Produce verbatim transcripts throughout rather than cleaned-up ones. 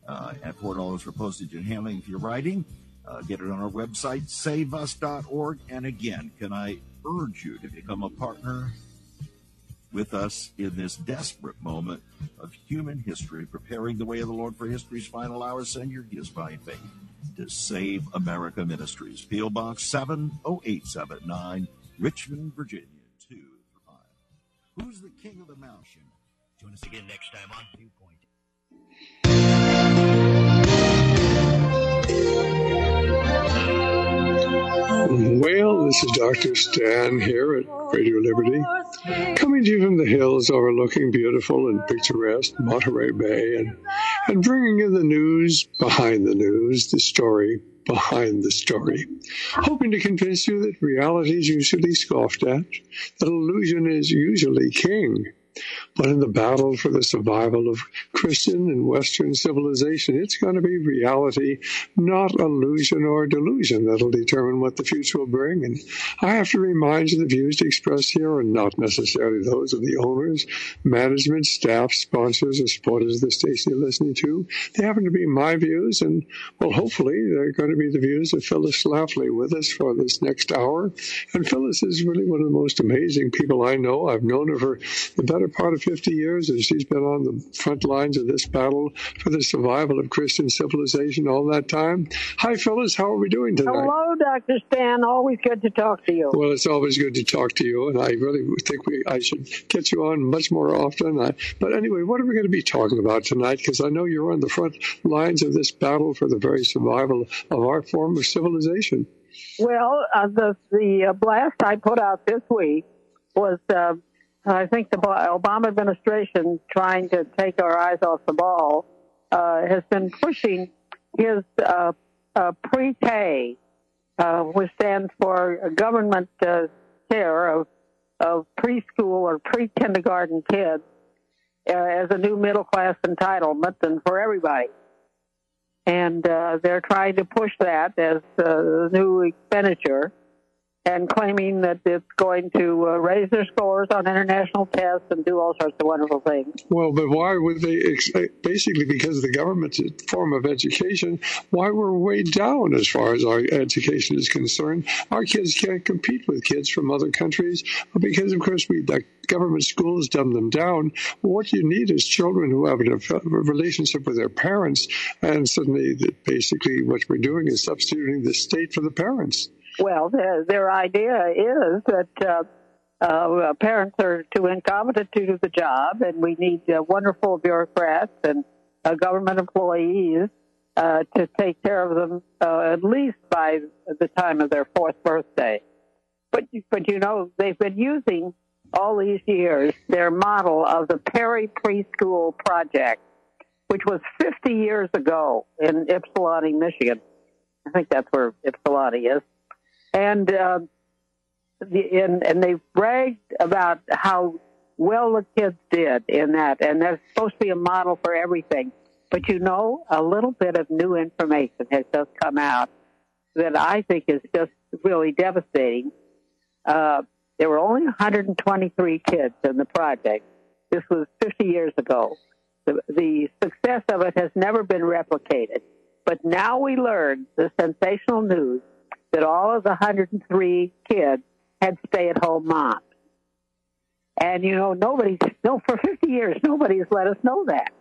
uh, at four dollars for postage and handling if you're writing. Uh, get it on our website, save us dot org. And again, can I urge you to become a partner with us in this desperate moment of human history, preparing the way of the Lord for history's final hours. Send your gifts by faith to Save America Ministries. P O. Box seven oh eight seven nine, Richmond, Virginia, two three five. Who's the king of the mountain? Join us again next time on Viewpoint. Well, this is Doctor Stan here at Radio Liberty, coming to you from the hills overlooking beautiful and picturesque Monterey Bay, and, and bringing you the news behind the news, the story behind the story, hoping to convince you that reality is usually scoffed at, that illusion is usually king. But in the battle for the survival of Christian and Western civilization, it's going to be reality, not illusion or delusion, that'll determine what the future will bring. And I have to remind you the views expressed here are not necessarily those of the owners, management, staff, sponsors, or supporters of the station you're listening to. They happen to be my views, and, well, hopefully they're going to be the views of Phyllis Schlafly with us for this next hour. And Phyllis is really one of the most amazing people I know. I've known her for the better part of fifty years, and she's been on the front lines of this battle for the survival of Christian civilization all that time. Hi, Phyllis. How are we doing tonight? Hello, Doctor Stan. Always good to talk to you. Well, it's always good to talk to you, and I really think we I should get you on much more often. I, but anyway, what are we going to be talking about tonight? Because I know you're on the front lines of this battle for the very survival of our form of civilization. Well, uh, the, the uh, blast I put out this week was... Uh, I think the Obama administration, trying to take our eyes off the ball, uh, has been pushing his uh, uh, pre-K, uh, which stands for government uh, care of, of preschool or pre-kindergarten kids, uh, as a new middle-class entitlement and for everybody. And uh, they're trying to push that as a new expenditure, and claiming that it's going to uh, raise their scores on international tests and do all sorts of wonderful things. Well, but why would they, basically because the government's form of education, why we're way down as far as our education is concerned? Our kids can't compete with kids from other countries because, of course, we the government schools dumb them down. What you need is children who have a relationship with their parents, and suddenly, basically, what we're doing is substituting the state for the parents. Well, their, their idea is that uh, uh, parents are too incompetent to do the job, and we need uh, wonderful bureaucrats and uh, government employees uh, to take care of them uh, at least by the time of their fourth birthday. But, but, you know, they've been using all these years their model of the Perry Preschool Project, which was fifty years ago in Ypsilanti, Michigan. I think that's where Ypsilanti is. And, uh, the, and and they bragged about how well the kids did in that, and that's supposed to be a model for everything. But, you know, a little bit of new information has just come out that I think is just really devastating. Uh, there were only one hundred twenty-three kids in the project. This was fifty years ago. The, the success of it has never been replicated. But now we learn the sensational news that all of the one hundred three kids had stay-at-home moms. And, you know, nobody, no, for fifty years, nobody has let us know that.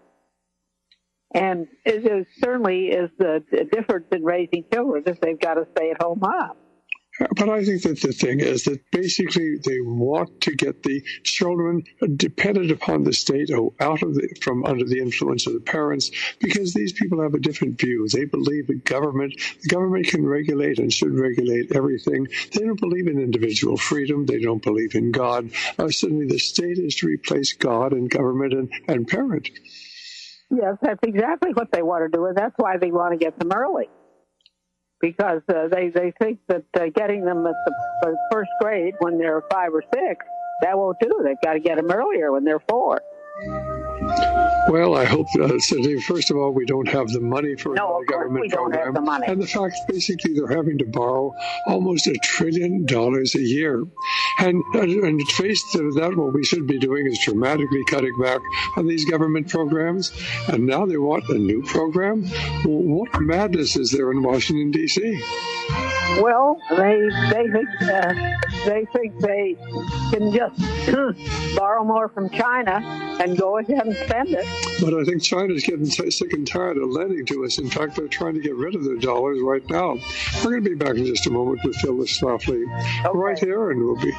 And it, it certainly is the, the difference in raising children if they've got a stay-at-home mom. But I think that the thing is that basically they want to get the children dependent upon the state or out of the, from under the influence of the parents, because these people have a different view. They believe the government, the government can regulate and should regulate everything. They don't believe in individual freedom. They don't believe in God. Uh, suddenly the state is to replace God and government and, and parent. Yes, that's exactly what they want to do, and that's why they want to get them early. Because uh, they, they think that uh, getting them at the, the first grade when they're five or six, that won't do. They've got to get them earlier when they're four. Well, I hope, uh, Cindy, first of all, we don't have the money for no, a government we don't program. Have the money. And the fact, basically, they're having to borrow almost a trillion dollars a year. And, and faced with that, what we should be doing is dramatically cutting back on these government programs. And now they want a new program? Well, what madness is there in Washington, D C? Well, they they think uh, they think they can just borrow more from China and go ahead and spend it. But I think China's getting sick and tired of lending to us. In fact, they're trying to get rid of their dollars right now. We're going to be back in just a moment with Phyllis Schlafly okay. right here, and we'll be.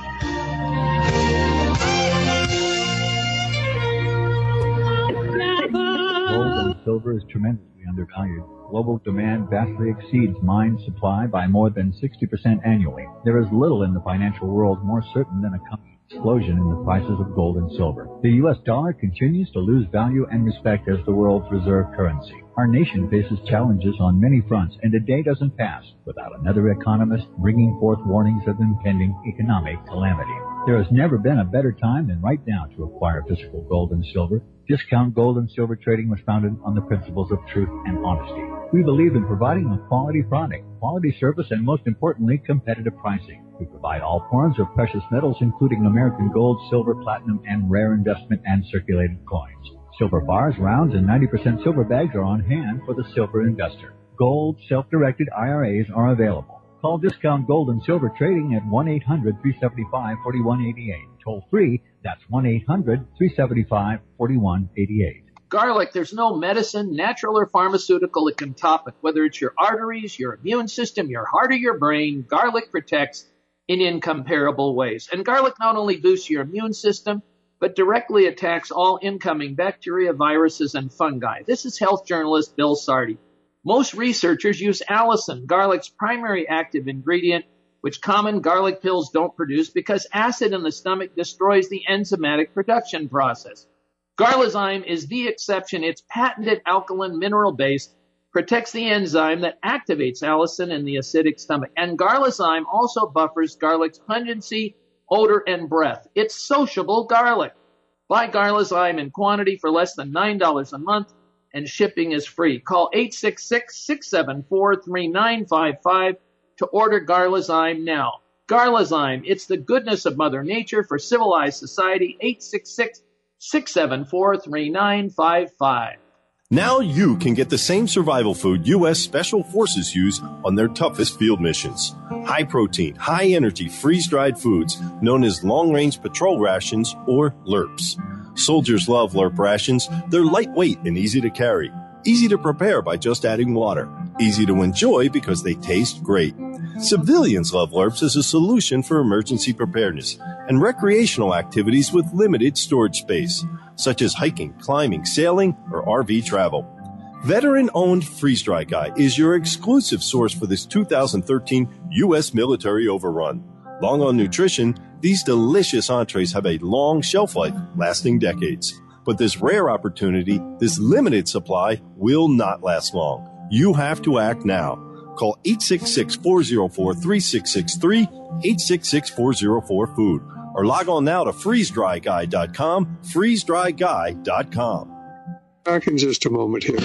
Gold and silver is tremendously undervalued. Global demand vastly exceeds mine supply by more than sixty percent annually. There is little in the financial world more certain than a coming explosion in the prices of gold and silver. The U S dollar continues to lose value and respect as the world's reserve currency. Our nation faces challenges on many fronts, and a day doesn't pass without another economist bringing forth warnings of impending economic calamity. There has never been a better time than right now to acquire physical gold and silver. Discount Gold and Silver Trading was founded on the principles of truth and honesty. We believe in providing a quality product, quality service, and most importantly, competitive pricing. We provide all forms of precious metals, including American gold, silver, platinum, and rare investment and circulated coins. Silver bars, rounds, and ninety percent silver bags are on hand for the silver investor. Gold self-directed I R As are available. Call Discount Gold and Silver Trading at one eight hundred, three seven five, four one eight eight. Toll free, that's one eight hundred, three seven five, four one eight eight. Garlic, there's no medicine, natural or pharmaceutical, that can top it. Whether it's your arteries, your immune system, your heart, or your brain, garlic protects in incomparable ways. And garlic not only boosts your immune system, but directly attacks all incoming bacteria, viruses, and fungi. This is health journalist Bill Sardi. Most researchers use allicin, garlic's primary active ingredient, which common garlic pills don't produce because acid in the stomach destroys the enzymatic production process. Garlizyme is the exception. Its patented alkaline mineral base protects the enzyme that activates allicin in the acidic stomach. And Garlizyme also buffers garlic's pungency, odor, and breath. It's sociable garlic. Buy Garlizyme in quantity for less than nine dollars a month, and shipping is free. Call eight six six, six seven four, three nine five five to order Garlizyme now. Garlizyme, it's the goodness of Mother Nature for civilized society. eight six six, six seven four, three nine five five. Now you can get the same survival food U S Special Forces use on their toughest field missions. High protein, high energy, freeze-dried foods known as long-range patrol rations or L R Ps. Soldiers love L R P rations. They're lightweight and easy to carry. Easy to prepare by just adding water. Easy to enjoy because they taste great. Civilians love L R Ps as a solution for emergency preparedness and recreational activities with limited storage space, such as hiking, climbing, sailing, or R V travel. Veteran-owned Freeze Dry Guy is your exclusive source for this two thousand thirteen U S military overrun. Long on nutrition, these delicious entrees have a long shelf life, lasting decades. But this rare opportunity, this limited supply, will not last long. You have to act now. Call eight six six, four zero four, three six six three, eight six six, four zero four, food, or log on now to freeze dry guy dot com, freeze dry guy dot com. Back in just a moment here.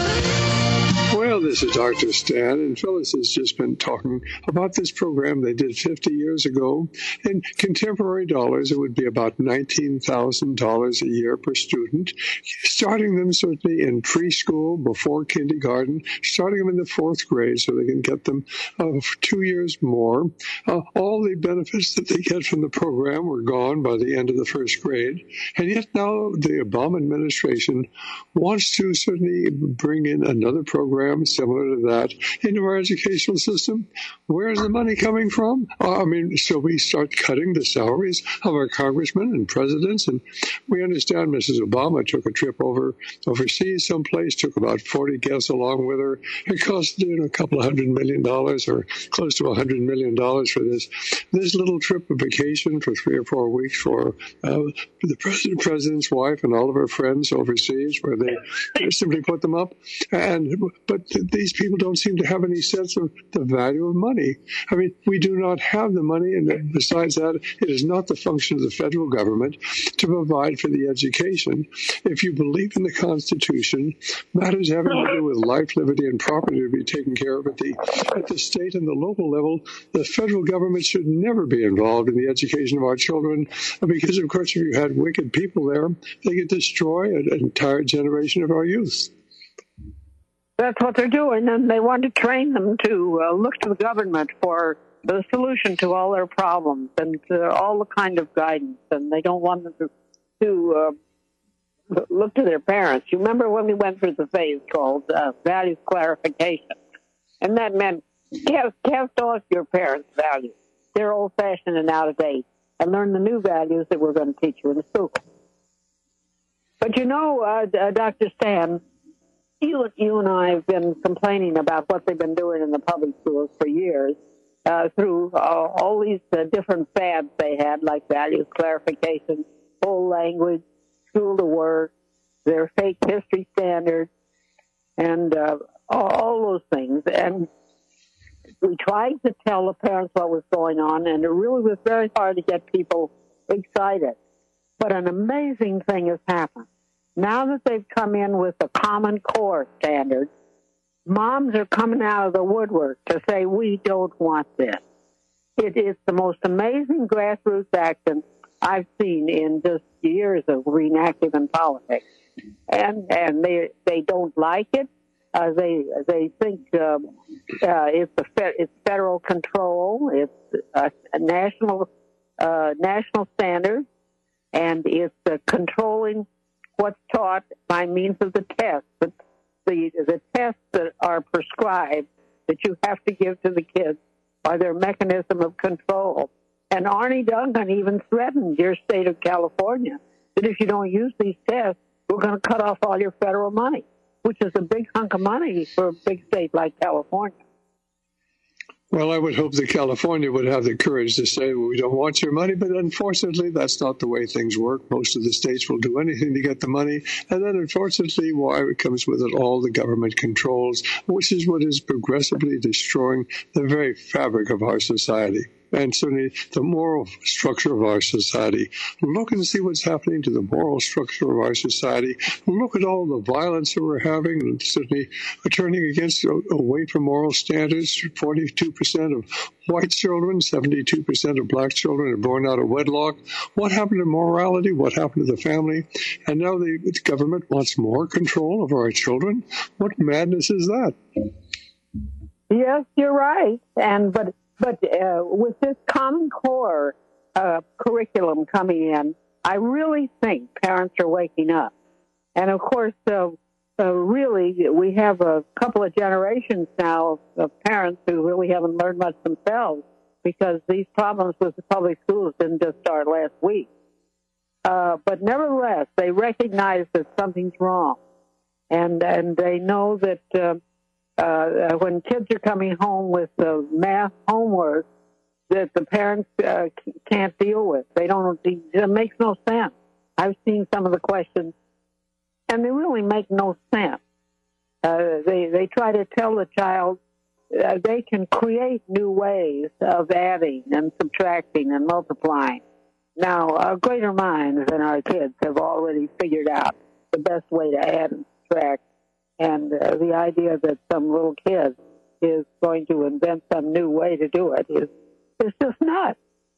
Well, this is Doctor Stan, and Phyllis has just been talking about this program they did fifty years ago. In contemporary dollars, it would be about nineteen thousand dollars a year per student, starting them certainly in preschool, before kindergarten, starting them in the fourth grade so they can get them uh, for two years more. Uh, all the benefits that they get from the program were gone by the end of the first grade, and yet now the Obama administration wants to certainly bring in another program similar to that into our educational system. Where's the money coming from? Uh, I mean, so we start cutting the salaries of our congressmen and presidents, and we understand Missus Obama took a trip over overseas someplace, took about forty guests along with her. It cost you know, a couple of hundred million dollars or close to a hundred million dollars for this this little trip of vacation for three or four weeks for, uh, for the president, president's wife and all of her friends overseas, where they simply put them up. And but these people don't seem to have any sense of the value of money. I mean, we do not have the money, and besides that, it is not the function of the federal government to provide for the education. If you believe in the Constitution, matters having to do with life, liberty, and property to be taken care of at the, at the state and the local level, the federal government should never be involved in the education of our children, because, of course, if you had wicked people there, they could destroy an entire generation of our youth. That's what they're doing, and they want to train them to uh, look to the government for the solution to all their problems and uh, all the kind of guidance, and they don't want them to, to uh, look to their parents. You remember when we went through the phase called uh, values clarification, and that meant cast, cast off your parents' values. They're old-fashioned and out of date, and learn the new values that we're going to teach you in school. But you know, uh, Doctor Stan, You, you and I have been complaining about what they've been doing in the public schools for years uh, through uh, all these uh, different fads they had, like values clarification, whole language, school to work, their fake history standards, and uh, all those things. And we tried to tell the parents what was going on, and it really was very hard to get people excited. But an amazing thing has happened. Now that they've come in with the Common Core standards, moms are coming out of the woodwork to say, we don't want this. It is the most amazing grassroots action I've seen in just years of being active in politics. And and they they don't like it. Uh, they they think um, uh, it's a fe- it's federal control. It's a, a national uh, national standard, and it's uh, controlling what's taught by means of the tests, the, the the tests that are prescribed that you have to give to the kids are their mechanism of control. And Arnie Duncan even threatened your state of California that if you don't use these tests, we're going to cut off all your federal money, which is a big hunk of money for a big state like California. Well, I would hope that California would have the courage to say, well, we don't want your money, but unfortunately, that's not the way things work. Most of the states will do anything to get the money, and then unfortunately, why it comes with it all the government controls, which is what is progressively destroying the very fabric of our society. And certainly the moral structure of our society. Look and see what's happening to the moral structure of our society. Look at all the violence that we're having, and certainly turning against, away from moral standards. forty-two percent of white children, seventy-two percent of black children are born out of wedlock. What happened to morality? What happened to the family? And now the government wants more control over our children. What madness is that? Yes, you're right. And but. But uh, with this Common Core uh, curriculum coming in, I really think parents are waking up. And, of course, uh, uh, really, we have a couple of generations now of, of parents who really haven't learned much themselves because these problems with the public schools didn't just start last week. Uh, but nevertheless, they recognize that something's wrong. And, and they know that... Uh, Uh, when kids are coming home with uh, math homework that the parents uh, can't deal with. They don't, it makes no sense. I've seen some of the questions, and they really make no sense. Uh, they, they try to tell the child uh, they can create new ways of adding and subtracting and multiplying. Now, our greater minds than our kids have already figured out the best way to add and subtract. And uh, the idea that some little kid is going to invent some new way to do it is, is just nuts.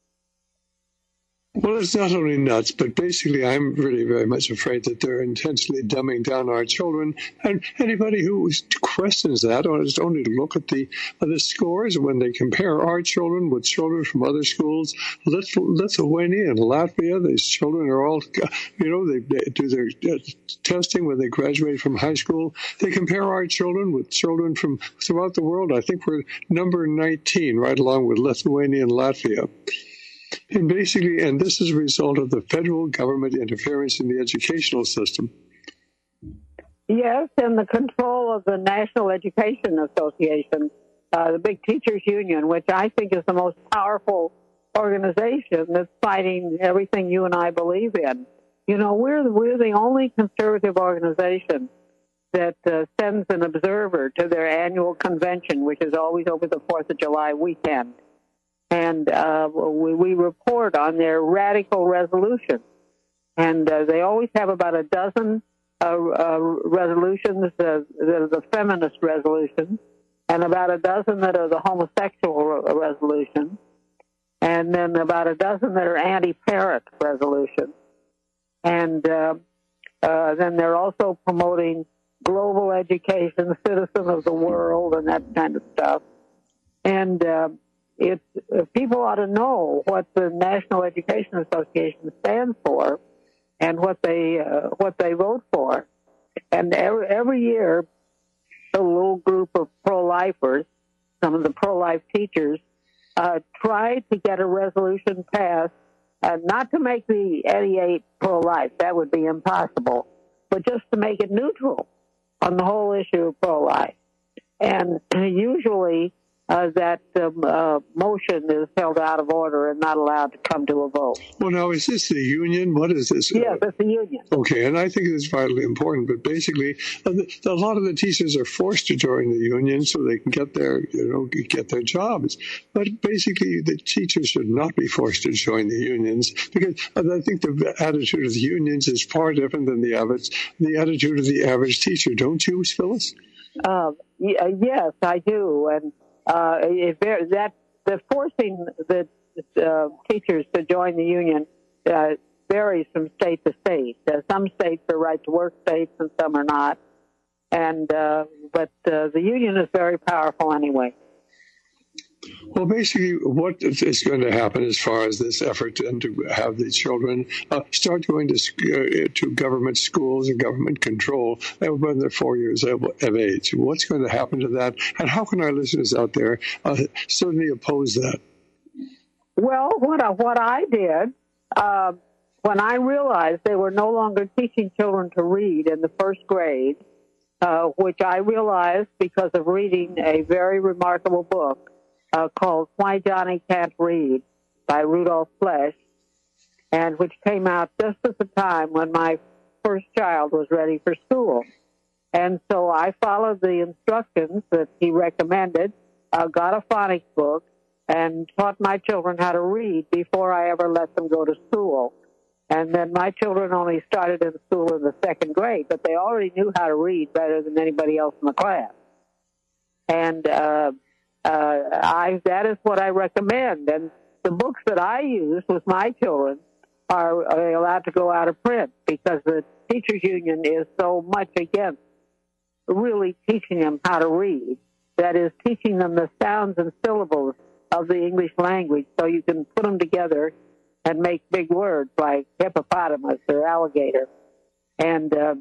Well, it's not only nuts, but basically I'm really very much afraid that they're intentionally dumbing down our children. And anybody who questions that or is only to look at the uh, the scores when they compare our children with children from other schools, Lithuania and Latvia, these children are all, you know, they, they do their uh, testing when they graduate from high school. They compare our children with children from throughout the world. I think we're number nineteen, right along with Lithuania and Latvia. And basically, and this is a result of the federal government interference in the educational system. Yes, and the control of the National Education Association, uh, the big teachers union, which I think is the most powerful organization that's fighting everything you and I believe in. You know, we're we're the only conservative organization that uh, sends an observer to their annual convention, which is always over the fourth of July weekend. And uh, we, we report on their radical resolutions. And uh, they always have about a dozen uh, uh, resolutions uh, that are the feminist resolutions, and about a dozen that are the homosexual re- resolutions, and then about a dozen that are anti-parent resolutions. And uh, uh, then they're also promoting global education, citizen of the world, and that kind of stuff. And uh, it's, uh, people ought to know what the National Education Association stands for and what they uh, what they vote for. And every, every year, a little group of pro-lifers, some of the pro-life teachers, uh, try to get a resolution passed, uh, not to make the eighty-eight pro-life, that would be impossible, but just to make it neutral on the whole issue of pro-life. And usually uh, that um, uh, motion is held out of order and not allowed to come to a vote. Well, now, is this the union? What is this? Yes, it's the union. Okay, and I think it's vitally important, but basically, uh, the, a lot of the teachers are forced to join the union so they can get their, you know, get their jobs. But basically, the teachers should not be forced to join the unions, because I think the attitude of the unions is far different than the average, the attitude of the average teacher. Don't you, Phyllis? Uh, yes, I do, and uh, it, that the forcing the uh, teachers to join the union uh, varies from state to state. Uh, some states are right-to-work states, and some are not. And uh, but uh, the union is very powerful anyway. Well, basically, what is going to happen as far as this effort and to have the children uh, start going to uh, to government schools and government control when they're four years of age? What's going to happen to that? And how can our listeners out there uh, certainly oppose that? Well, what I, what I did, uh, when I realized they were no longer teaching children to read in the first grade, uh, which I realized because of reading a very remarkable book, Uh, called Why Johnny Can't Read by Rudolph Flesch, and which came out just at the time when my first child was ready for school. And so I followed the instructions that he recommended, uh, got a phonics book, and taught my children how to read before I ever let them go to school. And then my children only started in school in the second grade, but they already knew how to read better than anybody else in the class. And uh Uh, I, that is what I recommend. And the books that I use with my children are, are allowed to go out of print because the teachers union is so much against really teaching them how to read. That is, teaching them the sounds and syllables of the English language so you can put them together and make big words like hippopotamus or alligator. And uh,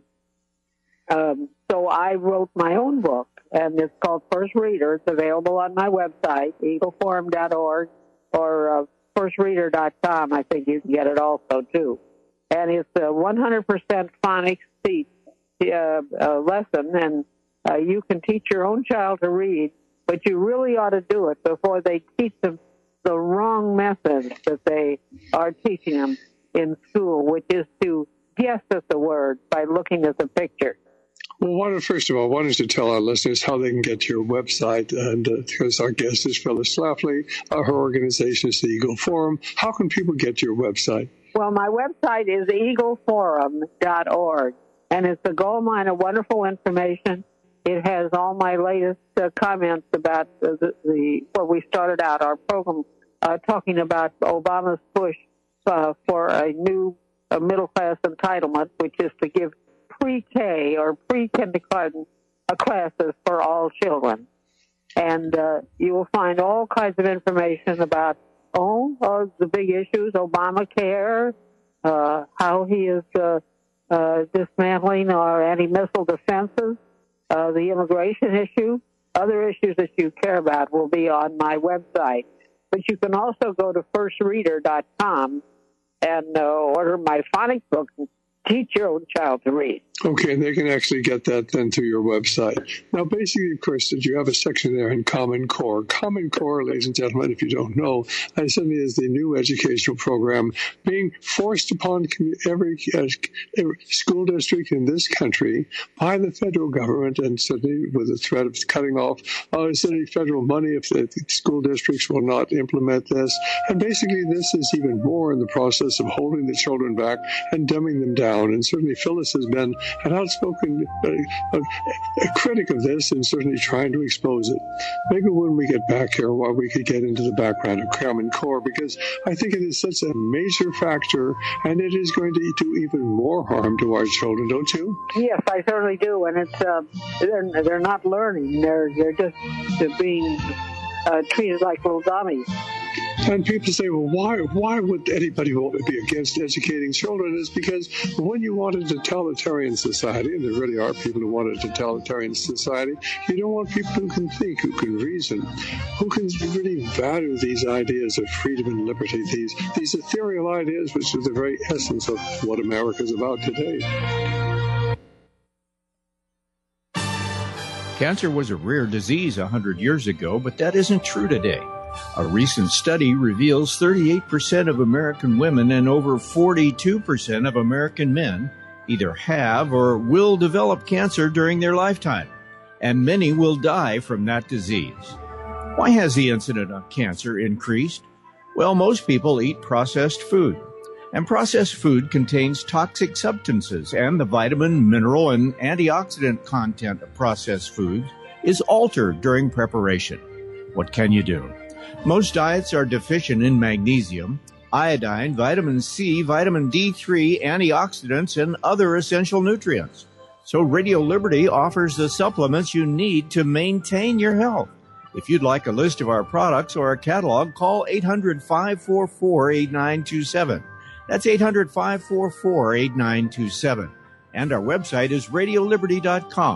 um, so I wrote my own book. And it's called First Reader. It's available on my website, eagle forum dot org, or uh, first reader dot com. I think you can get it also, too. And it's a one hundred percent phonics teach, uh, uh, lesson, and uh, you can teach your own child to read, but you really ought to do it before they teach them the wrong methods that they are teaching them in school, which is to guess at the word by looking at the picture. Well, why don't, first of all, why don't you tell our listeners how they can get to your website? And uh, because our guest is Phyllis Schlafly, uh, her organization is the Eagle Forum. How can people get to your website? Well, my website is eagle forum dot org, and it's a goldmine of wonderful information. It has all my latest uh, comments about the, the, the what we started out our program uh, talking about Obama's push uh, for a new uh, middle class entitlement, which is to give pre-K or pre-kindergarten classes for all children. And uh, you will find all kinds of information about, oh, oh the big issues, Obamacare, uh, how he is uh, uh, dismantling our anti-missile defenses, uh, the immigration issue, other issues that you care about will be on my website. But you can also go to first reader dot com and uh, order my phonics book and teach your own child to read. Okay, and they can actually get that then through your website. Now, basically, of course, you have a section there in Common Core. Common Core, ladies and gentlemen, if you don't know, essentially is the new educational program being forced upon every, every school district in this country by the federal government, and certainly with the threat of cutting off uh, certainly federal money if the school districts will not implement this. And basically, this is even more in the process of holding the children back and dumbing them down. And certainly, Phyllis has been an outspoken uh, a, a critic of this and certainly trying to expose it. Maybe when we get back here, while we could get into the background of Common Core, because I think it is such a major factor, and it is going to do even more harm to our children, don't you? Yes, I certainly do, and it's uh, they're they're not learning; they're they're just they're being uh, treated like little dummies. And people say, well, why why would anybody be against educating children? It's because when you want a totalitarian society, and there really are people who want a totalitarian society, you don't want people who can think, who can reason, who can really value these ideas of freedom and liberty, these, these ethereal ideas, which are the very essence of what America is about today. Cancer was a rare disease one hundred years ago, but that isn't true today. A recent study reveals thirty-eight percent of American women and over forty-two percent of American men either have or will develop cancer during their lifetime, and many will die from that disease. Why has the incidence of cancer increased? Well, most people eat processed food, and processed food contains toxic substances, and the vitamin, mineral, and antioxidant content of processed foods is altered during preparation. What can you do? Most diets are deficient in magnesium, iodine, vitamin C, vitamin D three, antioxidants, and other essential nutrients. So Radio Liberty offers the supplements you need to maintain your health. If you'd like a list of our products or a catalog, call eight hundred, five four four, eight nine two seven. That's eight hundred, five four four, eight nine two seven. And our website is radio liberty dot com.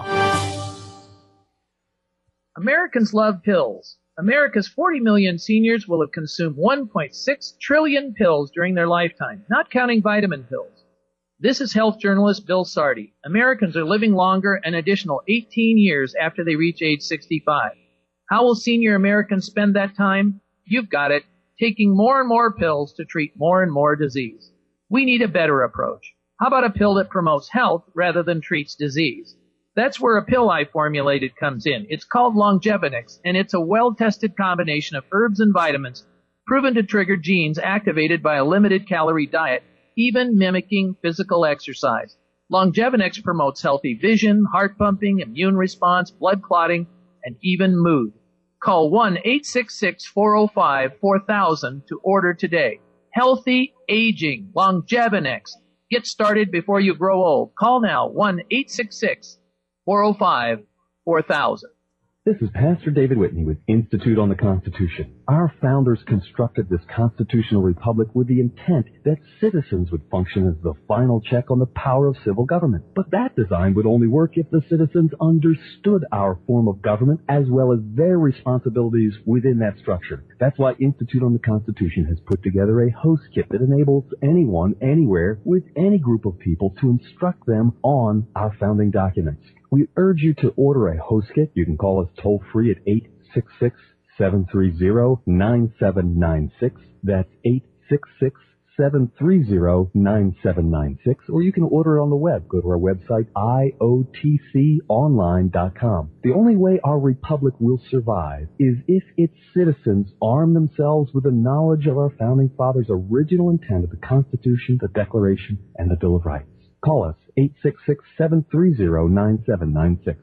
Americans love pills. America's forty million seniors will have consumed one point six trillion pills during their lifetime, not counting vitamin pills. This is health journalist Bill Sardi. Americans are living longer an additional eighteen years after they reach age sixty-five. How will senior Americans spend that time? You've got it, taking more and more pills to treat more and more disease. We need a better approach. How about a pill that promotes health rather than treats disease? That's where a pill I formulated comes in. It's called Longevinix, and it's a well-tested combination of herbs and vitamins proven to trigger genes activated by a limited-calorie diet, even mimicking physical exercise. Longevinix promotes healthy vision, heart pumping, immune response, blood clotting, and even mood. Call one eight six six, four oh five, four thousand to order today. Healthy aging, Longevinix. Get started before you grow old. Call now, one eight six six, four oh five, four thousand. This is Pastor David Whitney with Institute on the Constitution. Our founders constructed this constitutional republic with the intent that citizens would function as the final check on the power of civil government. But that design would only work if the citizens understood our form of government as well as their responsibilities within that structure. That's why Institute on the Constitution has put together a host kit that enables anyone, anywhere, with any group of people to instruct them on our founding documents. We urge you to order a host kit. You can call us toll-free at eight six six, seven three zero, nine seven nine six. That's eight six six, seven three zero, nine seven nine six. Or you can order it on the web. Go to our website, I O T C online dot com. The only way our republic will survive is if its citizens arm themselves with the knowledge of our founding fathers' original intent of the Constitution, the Declaration, and the Bill of Rights. Call us, eight six six, seven three zero, nine seven nine six.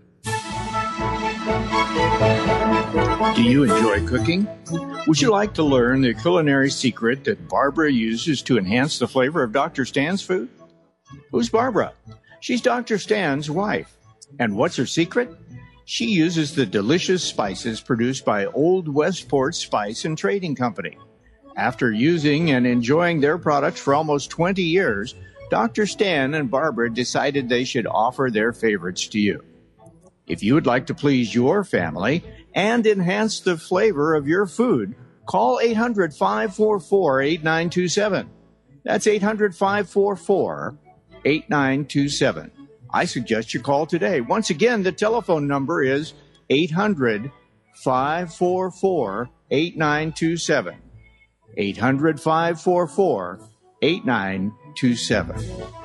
Do you enjoy cooking? Would you like to learn the culinary secret that Barbara uses to enhance the flavor of Doctor Stan's food? Who's Barbara? She's Doctor Stan's wife. And what's her secret? She uses the delicious spices produced by Old Westport Spice and Trading Company. After using and enjoying their products for almost twenty years, Doctor Stan and Barbara decided they should offer their favorites to you. If you would like to please your family and enhance the flavor of your food, call eight hundred, five four four, eight nine two seven. That's eight hundred, five four four, eight nine two seven. I suggest you call today. Once again, the telephone number is eight hundred, five four four, eight nine two seven. eight hundred, five four four, eight nine two seven.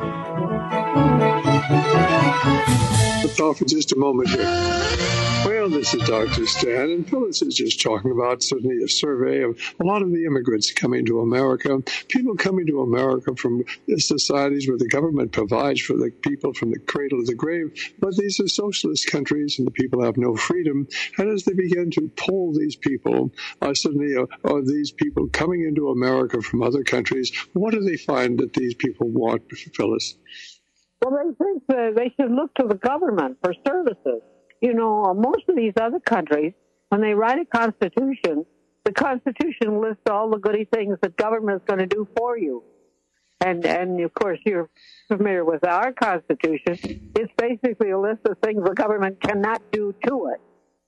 Let's off for just a moment here. Well, this is Doctor Stan, and Phyllis is just talking about certainly a survey of a lot of the immigrants coming to America, people coming to America from societies where the government provides for the people from the cradle to the grave, but these are socialist countries and the people have no freedom. And as they begin to poll these people, uh, suddenly uh, are these people coming into America from other countries, what do they find that these people want, Phyllis? Well, they think uh, they should look to the government for services. You know, most of these other countries, when they write a constitution, the constitution lists all the goody things that government is going to do for you. And, and of course, you're familiar with our constitution. It's basically a list of things the government cannot do to it.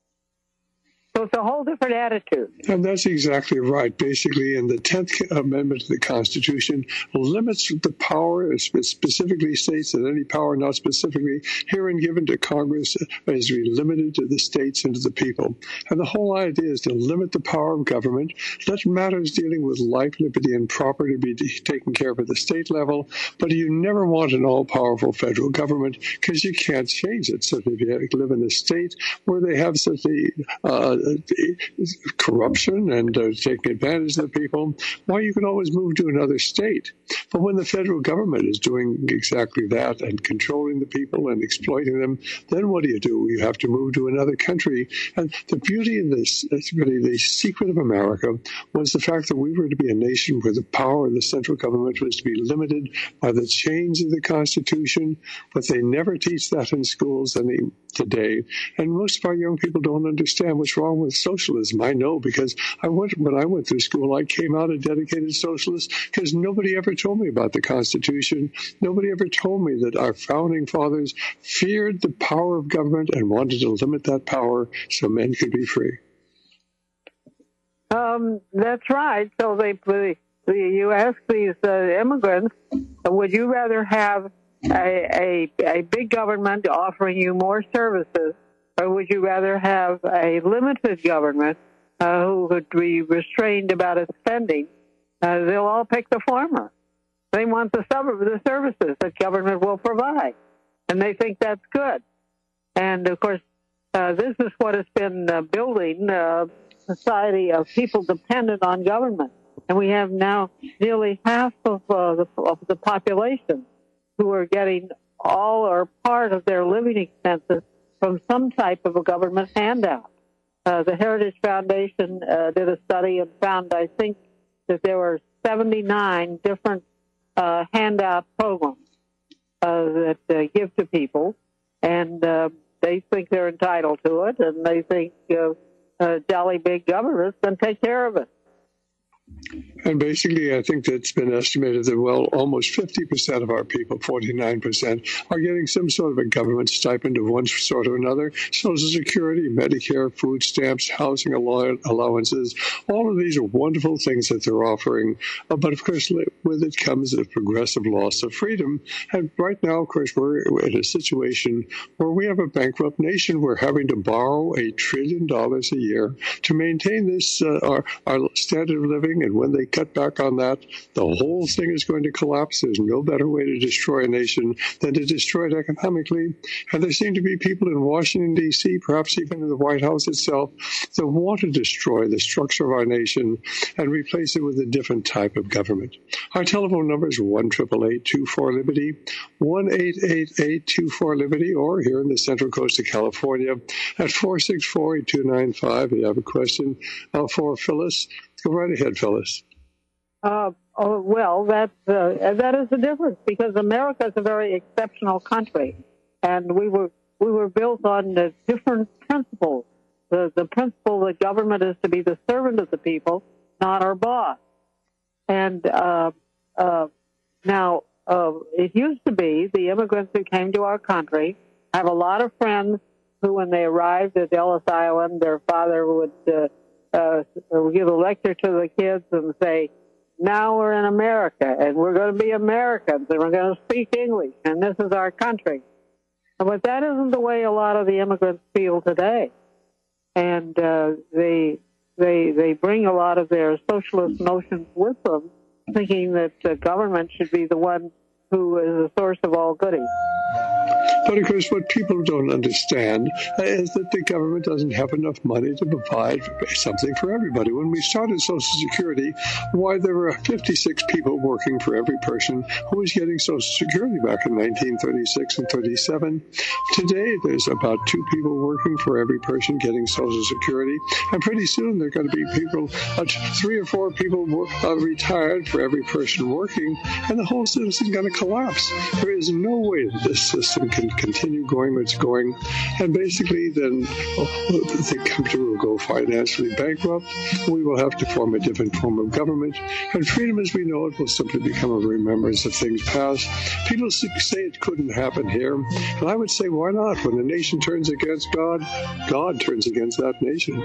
So it's a whole different attitude. And that's exactly right. Basically, in the tenth Amendment to the Constitution, limits the power, specifically states that any power not specifically herein given to Congress is limited to the states and to the people. And the whole idea is to limit the power of government, let matters dealing with life, liberty, and property be taken care of at the state level, but you never want an all-powerful federal government because you can't change it. So if you live in a state where they have such a uh, corruption and uh, taking advantage of the people, why, you can always move to another state. But when the federal government is doing exactly that and controlling the people and exploiting them, then what do you do? You have to move to another country. And the beauty of this, really the secret of America, was the fact that we were to be a nation where the power of the central government was to be limited by the change of the Constitution, but they never teach that in schools any, today. And most of our young people don't understand what's wrong with socialism. I know, because I went when I went through school, I came out a dedicated socialist because nobody ever told me about the Constitution. Nobody ever told me that our founding fathers feared the power of government and wanted to limit that power so men could be free. Um, that's right. So they, the, the, you ask these uh, immigrants, would you rather have a, a, a big government offering you more services, or would you rather have a limited government uh, who would be restrained about its spending? Uh, they'll all pick the former. They want the, sub- the services that government will provide, and they think that's good. And, of course, uh, this is what has been uh, building a society of people dependent on government. And we have now nearly half of, uh, the, of the population who are getting all or part of their living expenses from some type of a government handout. Uh, the Heritage Foundation uh, did a study and found, I think, that there were seventy-nine different uh, handout programs uh, that uh, give to people, and uh, they think they're entitled to it, and they think uh, uh, jolly big governments can take care of it. And basically, I think it's been estimated that, well, almost fifty percent of our people, forty-nine percent, are getting some sort of a government stipend of one sort or another. Social Security, Medicare, food stamps, housing allowances. All of these are wonderful things that they're offering. Uh, but, of course, with it comes a progressive loss of freedom. And right now, of course, we're in a situation where we have a bankrupt nation. We're having to borrow a trillion dollars a year to maintain this, uh, our, our standard of living. And when they cut back on that, the whole thing is going to collapse. There's no better way to destroy a nation than to destroy it economically. And there seem to be people in Washington, D C, perhaps even in the White House itself, that want to destroy the structure of our nation and replace it with a different type of government. Our telephone number is one eight eight eight, two four, Liberty, one eight eight eight, two four, Liberty, or here in the Central Coast of California at four six four, eight two nine five. If you have a question uh, for Phyllis, go right ahead, Phyllis. Uh, oh, well, that's, uh, that is the difference, because America is a very exceptional country, and we were we were built on uh, different principles. The, the principle that government is to be the servant of the people, not our boss. And uh, uh, now, uh, it used to be the immigrants who came to our country. I have a lot of friends who, when they arrived at Ellis Island, their father would uh, uh, give a lecture to the kids and say, now we're in America, and we're going to be Americans, and we're going to speak English, and this is our country. But that isn't the way a lot of the immigrants feel today. And uh, they they they bring a lot of their socialist notions with them, thinking that uh, government should be the one who is the source of all goodies. But of course, what people don't understand is that the government doesn't have enough money to provide something for everybody. When we started Social Security, why, there were fifty-six people working for every person who was getting Social Security back in nineteen thirty-six and thirty-seven. Today, there's about two people working for every person getting Social Security, and pretty soon there are going to be people, uh, three or four people uh, retired for every person working, and the whole system is going to collapse. There is no way that this system can continue going where it's going, and basically then oh, the country will go financially bankrupt. We will have to form a different form of government, and freedom as we know it will simply become a remembrance of things past. People say it couldn't happen here, and I would say, why not? When a nation turns against God, God turns against that nation.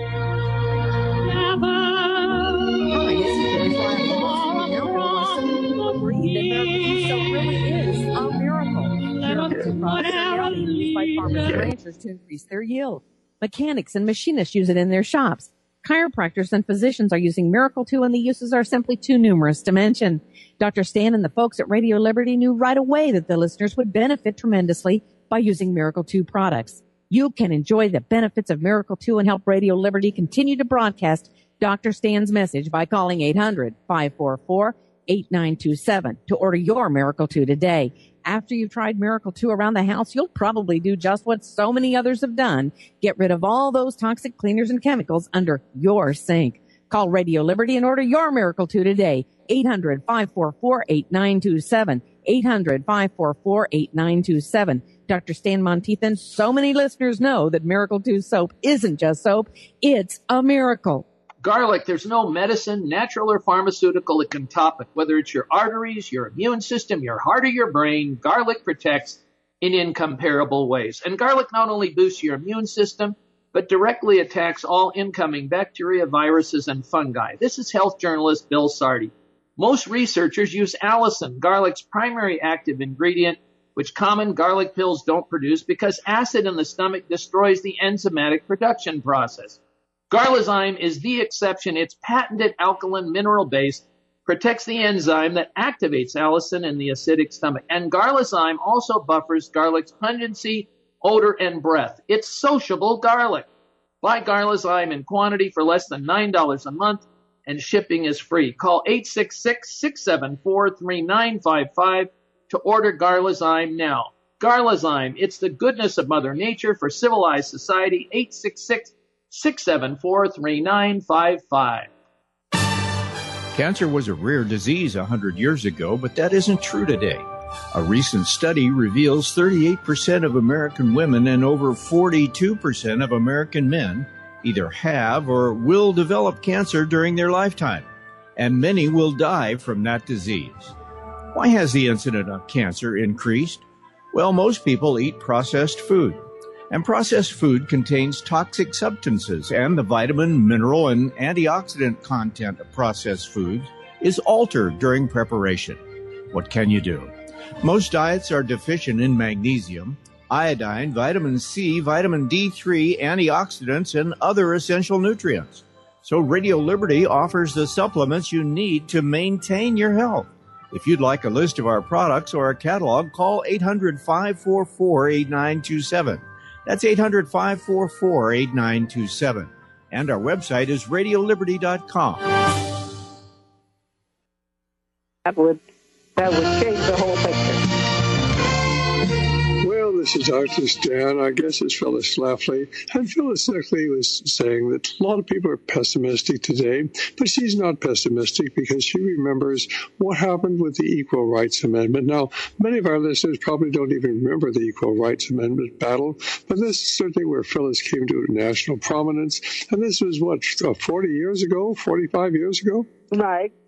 Ranchers to increase their yield. Mechanics and machinists use it in their shops. Chiropractors and physicians are using Miracle two, and the uses are simply too numerous to mention. Doctor Stan and the folks at Radio Liberty knew right away that the listeners would benefit tremendously by using Miracle two products. You can enjoy the benefits of Miracle two and help Radio Liberty continue to broadcast Doctor Stan's message by calling eight hundred, five four four, eight nine two seven to order your Miracle two today. After you've tried Miracle two around the house, you'll probably do just what so many others have done. Get rid of all those toxic cleaners and chemicals under your sink. Call Radio Liberty and order your Miracle two today. eight hundred, five four four, eight nine two seven. eight hundred, five four four, eight nine two seven. Doctor Stan Monteithan, so many listeners know that Miracle two soap isn't just soap. It's a miracle. Garlic, there's no medicine, natural or pharmaceutical that can top it. Whether it's your arteries, your immune system, your heart, or your brain, garlic protects in incomparable ways. And garlic not only boosts your immune system, but directly attacks all incoming bacteria, viruses, and fungi. This is health journalist Bill Sardi. Most researchers use allicin, garlic's primary active ingredient, which common garlic pills don't produce because acid in the stomach destroys the enzymatic production process. Garlazyme is the exception. Its patented alkaline mineral base protects the enzyme that activates allicin in the acidic stomach. And Garlazyme also buffers garlic's pungency, odor, and breath. It's sociable garlic. Buy Garlazyme in quantity for less than nine dollars a month, and shipping is free. Call eight six six, six seven four, three nine five five to order Garlazyme now. Garlazyme, it's the goodness of Mother Nature for civilized society. eight six six, six seven four, three nine five five. Cancer was a rare disease one hundred years ago, but that isn't true today. A recent study reveals thirty-eight percent of American women and over forty-two percent of American men either have or will develop cancer during their lifetime, and many will die from that disease. Why has the incidence of cancer increased? Well, most people eat processed food. And processed food contains toxic substances, and the vitamin, mineral, and antioxidant content of processed foods is altered during preparation. What can you do? Most diets are deficient in magnesium, iodine, vitamin C, vitamin D three, antioxidants, and other essential nutrients. So Radio Liberty offers the supplements you need to maintain your health. If you'd like a list of our products or a catalog, call eight hundred, five four four, eight nine two seven. That's eight hundred, five four four, eight nine two seven. And our website is radio liberty dot com. That would, that would change the whole picture. Well, this is Doctor Stan. Our guest is Phyllis Schlafly. And Phyllis actually was saying that a lot of people are pessimistic today, but she's not pessimistic because she remembers what happened with the Equal Rights Amendment. Now, many of our listeners probably don't even remember the Equal Rights Amendment battle, but this is certainly where Phyllis came to national prominence. And this was, what, forty years ago, forty-five years ago? Right.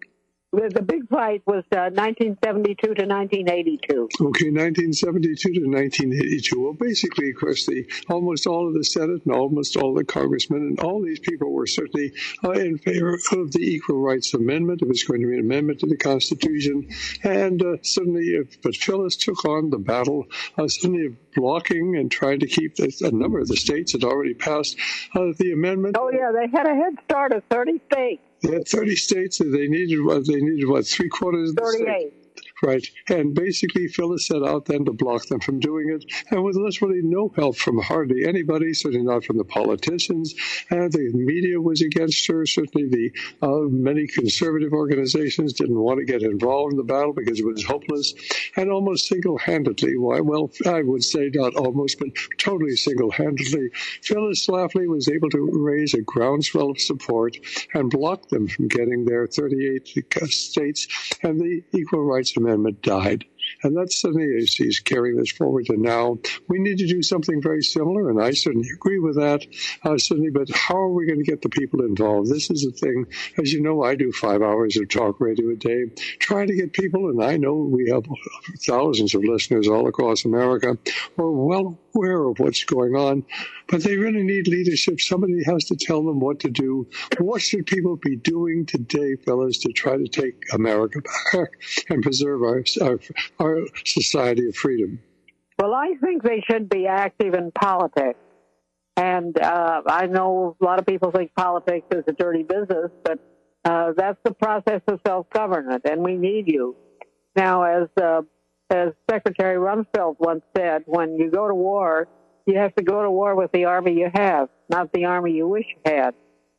The, the big fight was uh, nineteen seventy-two to nineteen eighty-two. Okay, nineteen seventy-two to nineteen eighty-two. Well, basically, of course, the almost all of the Senate and almost all the congressmen and all these people were certainly uh, in favor of the Equal Rights Amendment. It was going to be an amendment to the Constitution. And uh, suddenly, uh, but Phyllis took on the battle, uh, suddenly of blocking and trying to keep this, a number of the states had already passed uh, the amendment. Oh, yeah, they had a head start of thirty states. They had thirty states, and they needed what? They needed what? Three quarters of the states. thirty-eight. Right. And basically, Phyllis set out then to block them from doing it, and with literally no help from hardly anybody, certainly not from the politicians. And the media was against her. Certainly, the uh, many conservative organizations didn't want to get involved in the battle because it was hopeless. And almost single-handedly, why? Well, I would say not almost, but totally single-handedly, Phyllis Schlafly was able to raise a groundswell of support and block them from getting their thirty-eight states and the Equal Rights Amendment died. And that's suddenly, as he's carrying this forward to now, we need to do something very similar, and I certainly agree with that, uh, certainly, but how are we going to get the people involved? This is a thing, as you know, I do five hours of talk radio a day, trying to get people, and I know we have thousands of listeners all across America who are well aware of what's going on, but they really need leadership. Somebody has to tell them what to do. What should people be doing today, fellas, to try to take America back and preserve our, our our society of freedom? Well, I think they should be active in politics. And uh, I know a lot of people think politics is a dirty business, but uh, that's the process of self-government, and we need you. Now, as uh, as Secretary Rumsfeld once said, when you go to war, you have to go to war with the army you have, not the army you wish you had.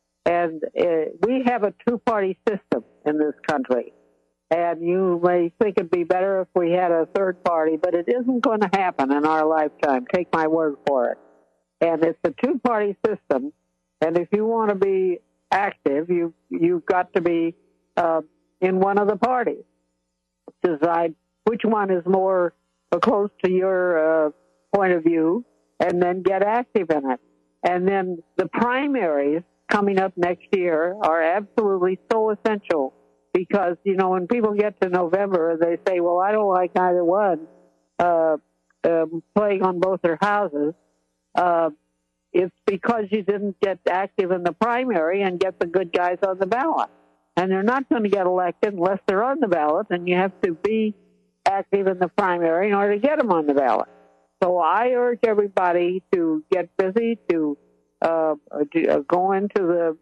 And uh, we have a two-party system in this country. And you may think it'd be better if we had a third party, but it isn't going to happen in our lifetime. Take my word for it. And it's a two-party system. And if you want to be active, you, you've got to be uh, in one of the parties. Decide which one is more close to your uh, point of view, and then get active in it. And then the primaries coming up next year are absolutely so essential. Because, you know, when people get to November, they say, well, I don't like either one, uh, um, playing on both their houses. Uh, it's because you didn't get active in the primary and get the good guys on the ballot. And they're not going to get elected unless they're on the ballot, and you have to be active in the primary in order to get them on the ballot. So I urge everybody to get busy, to, uh, to uh, go into the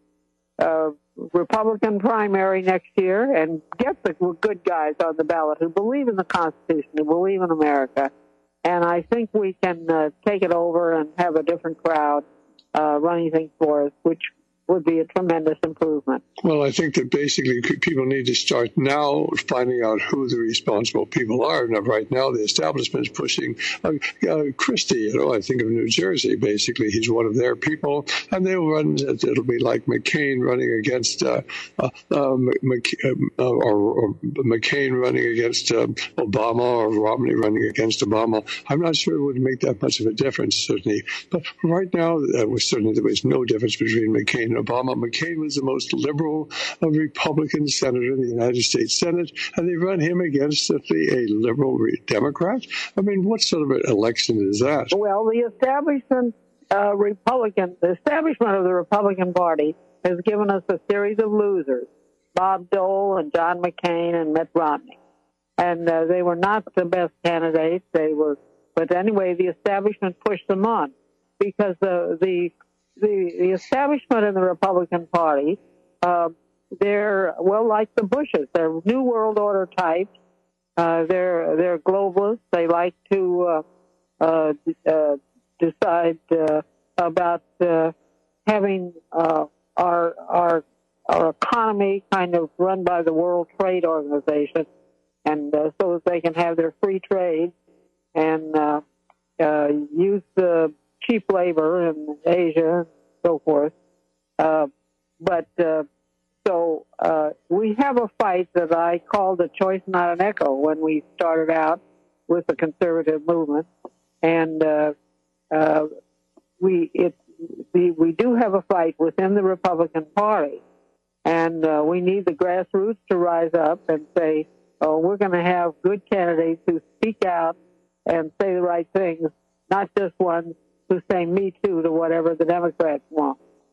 uh Republican primary next year and get the good guys on the ballot who believe in the Constitution, who believe in America. And I think we can uh, take it over and have a different crowd uh, running things for us, which would be a tremendous improvement. Well, I think that basically people need to start now finding out who the responsible people are. Now, right now, the establishment is pushing uh, uh, Christie. You know, I think of New Jersey. Basically, he's one of their people, and they'll run. It'll be like McCain running against uh, uh, uh, Mc, uh, or, or McCain running against uh, Obama, or Romney running against Obama. I'm not sure it would make that much of a difference, certainly. But right now, uh, was certainly there was no difference between McCain and Obama. McCain was the most liberal of Republican senator in the United States Senate, and they run him against certainly a liberal Democrat. I mean, what sort of an election is that? Well, the establishment uh, Republican, the establishment of the Republican Party has given us a series of losers: Bob Dole and John McCain and Mitt Romney, and uh, they were not the best candidates. They were, but anyway, the establishment pushed them on because the the The, the establishment in the Republican Party, uh, they're, well, like the Bushes. They're New World Order types. Uh, they're, they're globalists. They like to uh, uh, uh, decide uh, about uh, having uh, our, our, our economy kind of run by the World Trade Organization, and uh, so that they can have their free trade and uh, uh, use the cheap labor in Asia and so forth. Uh, but uh, so uh, we have a fight that I called a choice, not an echo, when we started out with the conservative movement. And uh, uh, we it we, we do have a fight within the Republican Party. And uh, we need the grassroots to rise up and say, oh, we're going to have good candidates who speak out and say the right things, not just ones who say me too to whatever the Democrats want.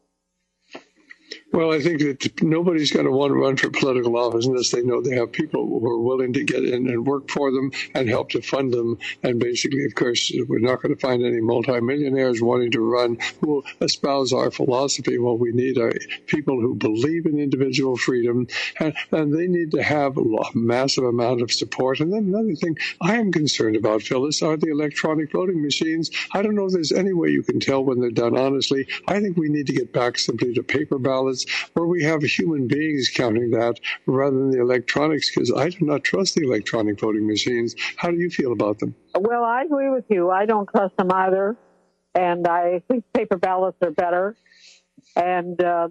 Well, I think that nobody's going to want to run for political office unless they know they have people who are willing to get in and work for them and help to fund them. And basically, of course, we're not going to find any multimillionaires wanting to run who will espouse our philosophy. What we need are people who believe in individual freedom, and, and they need to have a massive amount of support. And then another thing I am concerned about, Phyllis, are the electronic voting machines. I don't know if there's any way you can tell when they're done honestly. I think we need to get back simply to paper ballots, where we have human beings counting that rather than the electronics, because I do not trust the electronic voting machines. How do you feel about them? Well, I agree with you. I don't trust them either, and I think paper ballots are better. And uh,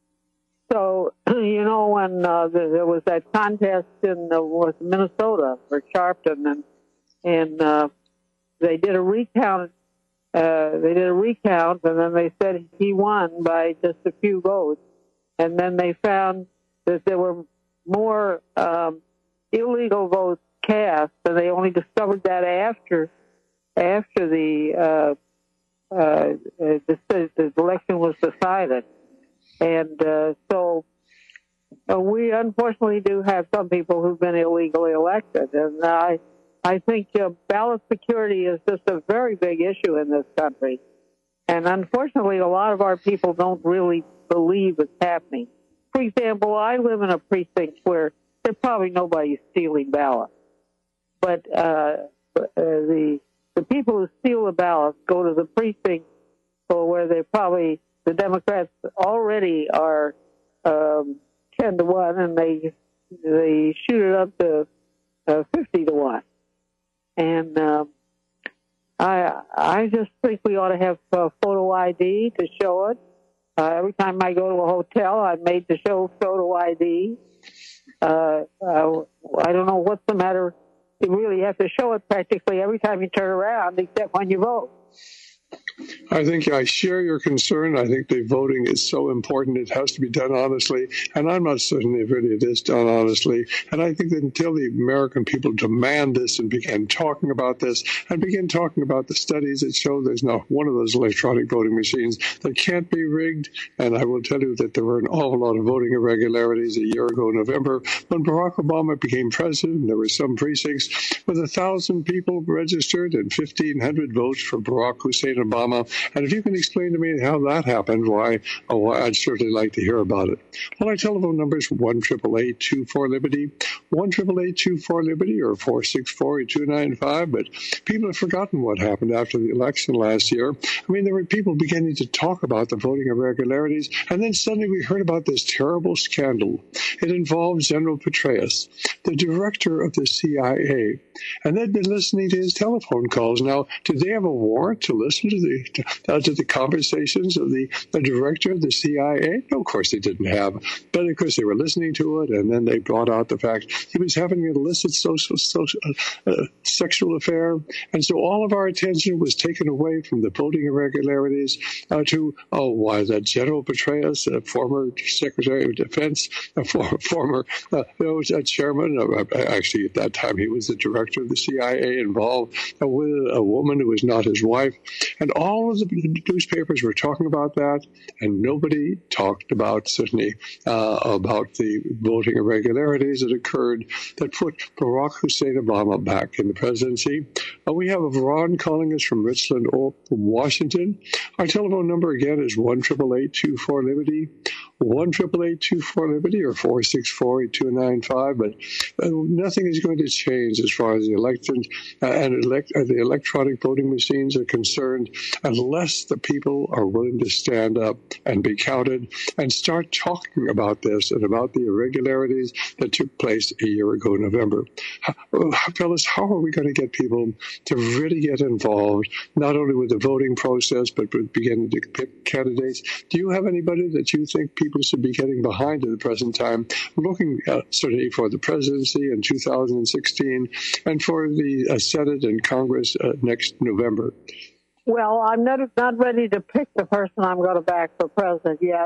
so, you know, when uh, there was that contest in uh, was Minnesota for Sharpton, and, and uh, they did a recount. Uh, they did a recount, and then they said he won by just a few votes. And then they found that there were more um, illegal votes cast, and they only discovered that after after the uh, uh, the, the election was decided. And uh, so uh, we unfortunately do have some people who've been illegally elected, and I. I think uh, ballot security is just a very big issue in this country. And unfortunately, a lot of our people don't really believe it's happening. For example, I live in a precinct where there's probably nobody stealing ballots. But uh, uh, the the people who steal the ballots go to the precinct where they probably, the Democrats already are um, ten to one, and they, they shoot it up to uh, fifty to one. And um, I I just think we ought to have uh, photo I D to show it. Uh, every time I go to a hotel, I'm made to show photo I D. Uh, uh, I don't know what's the matter. You really have to show it practically every time you turn around, except when you vote. I think I share your concern. I think the voting is so important. It has to be done honestly. And I'm not certain if really it is done honestly. And I think that until the American people demand this and begin talking about this and begin talking about the studies that show there's not one of those electronic voting machines that can't be rigged. And I will tell you that there were an awful lot of voting irregularities a year ago in November when Barack Obama became president. There were some precincts with a thousand people registered and fifteen hundred votes for Barack Hussein Obama. And if you can explain to me how that happened, why, oh, I'd certainly like to hear about it. Well, our telephone number is one eight eight eight, two four, Liberty, one eight eight eight, two four, Liberty, or four six four, two nine five. But people have forgotten what happened after the election last year. I mean, there were people beginning to talk about the voting irregularities, and then suddenly we heard about this terrible scandal. It involved General Petraeus, the director of the C I A, and they'd been listening to his telephone calls. Now, did they have a warrant to listen to the uh, to the conversations of the, the director of the C I A? No, of course they didn't have. But of course they were listening to it, and then they brought out the fact he was having an illicit social, social uh, uh, sexual affair. And so all of our attention was taken away from the voting irregularities uh, to, oh, why, that General Petraeus, a former Secretary of Defense, a for, former uh, you know, a chairman, uh, actually at that time he was the director of the C I A, involved uh, with a woman who was not his wife. And all of the newspapers were talking about that, and nobody talked about, certainly, uh, about the voting irregularities that occurred that put Barack Hussein Obama back in the presidency. Uh, we have Ron calling us from Richland, Washington. Our telephone number again is one eight eight eight, two four, Liberty, one eight eight eight, two four, Liberty, or four six four, two nine five. But uh, nothing is going to change as far as the elections uh, and elect, uh, the electronic voting machines are concerned unless the people are willing to stand up and be counted and start talking about this and about the irregularities that took place a year ago in November. Phyllis, how are we going to get people to really get involved, not only with the voting process, but with beginning to pick candidates? Do you have anybody that you think people should be getting behind at the present time, looking uh, certainly for the presidency in two thousand sixteen and for the uh, Senate and Congress uh, next November? Well, I'm not, not ready to pick the person I'm going to back for president yet.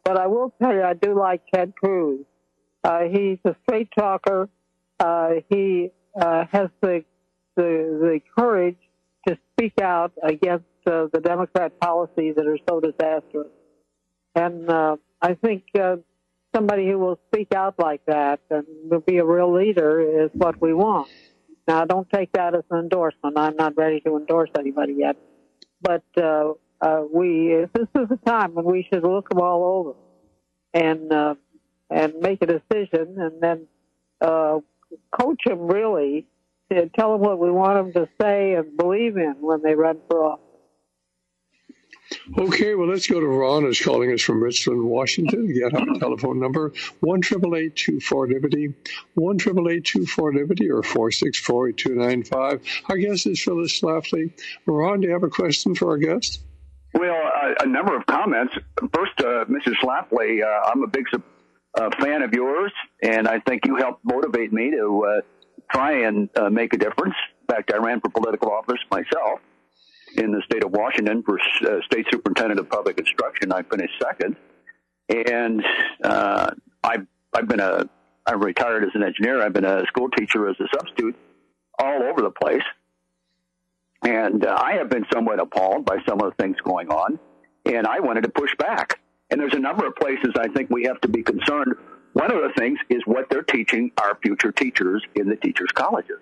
but I will tell you, I do like Ted Cruz. Uh, he's a straight talker. Uh, he uh, has the, the the courage to speak out against uh, the Democrat policies that are so disastrous. And uh, I think uh, somebody who will speak out like that and will be a real leader is what we want. Now, don't take that as an endorsement. I'm not ready to endorse anybody yet. But uh, uh, we this is a time when we should look them all over and uh, and make a decision, and then uh, coach them really, to tell them what we want them to say and believe in when they run for office. Okay, well, let's go to Ron, who's calling us from Richland, Washington. Again, our telephone number, one eight eight eight, two four, liberty, one eight eight eight, two four, liberty, or four six four, eight two nine five. Our guest is Phyllis Schlafly. Ron, do you have a question for our guest? Well, uh, a number of comments. First, uh, Missus Schlafly, uh, I'm a big uh, fan of yours, and I think you helped motivate me to uh, try and uh, make a difference. In fact, I ran for political office myself in the state of Washington for uh, State Superintendent of Public Instruction. I finished second. And uh, I've, I've been a, I'm retired as an engineer. I've been a school teacher as a substitute all over the place. And uh, I have been somewhat appalled by some of the things going on. And I wanted to push back. And there's a number of places I think we have to be concerned. One of the things is what they're teaching our future teachers in the teachers' colleges.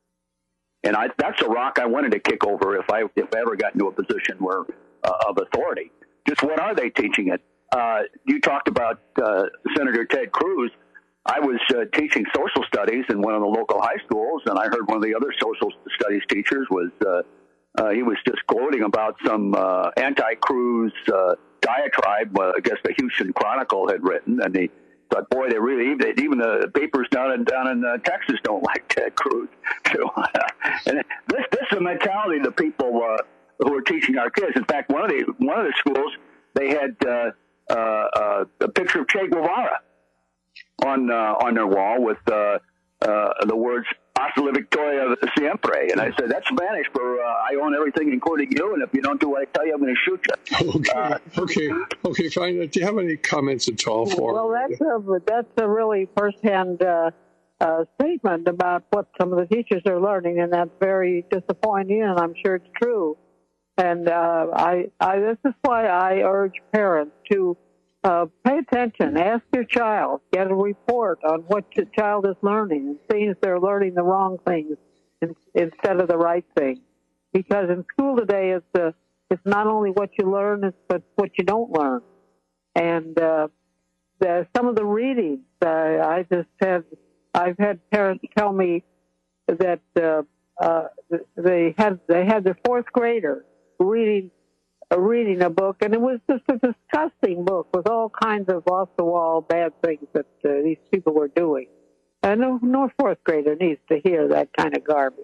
And I, that's a rock I wanted to kick over if I if I ever got into a position where uh, of authority. Just what are they teaching it? Uh, you talked about uh, Senator Ted Cruz. I was uh, teaching social studies in one of the local high schools, and I heard one of the other social studies teachers was uh, uh, he was just gloating about some uh, anti-Cruz uh, diatribe. Uh, I guess the Houston Chronicle had written, and he thought, boy, they really, even the papers down in down in uh, Texas don't like Ted Cruz. So, uh, and this this is the mentality of the people uh, who are teaching our kids. In fact, one of the one of the schools, they had uh, uh, uh, a picture of Che Guevara on uh, on their wall with uh, uh, the words "Hasta la Victoria Siempre," and I said, "That's Spanish for uh, I own everything, including you, and if you don't do what I tell you, I'm going to shoot you." Okay, uh, okay, okay, fine. Do you have any comments at all for? Well, that's a that's a really firsthand uh, uh, statement about what some of the teachers are learning, and that's very disappointing. And I'm sure it's true. And uh, I, I this is why I urge parents to uh, pay attention. Ask your child, get a report on what your child is learning, and see if they're learning the wrong things in, instead of the right things. Because in school today, it's the it's not only what you learn, it's but what you don't learn. And uh, the, some of the readings, uh, I just had, I've had parents tell me that uh, uh, they had they had their fourth grader reading uh, reading a book, and it was just a disgusting book with all kinds of off the wall bad things that uh, these people were doing. And no, no fourth grader needs to hear that kind of garbage.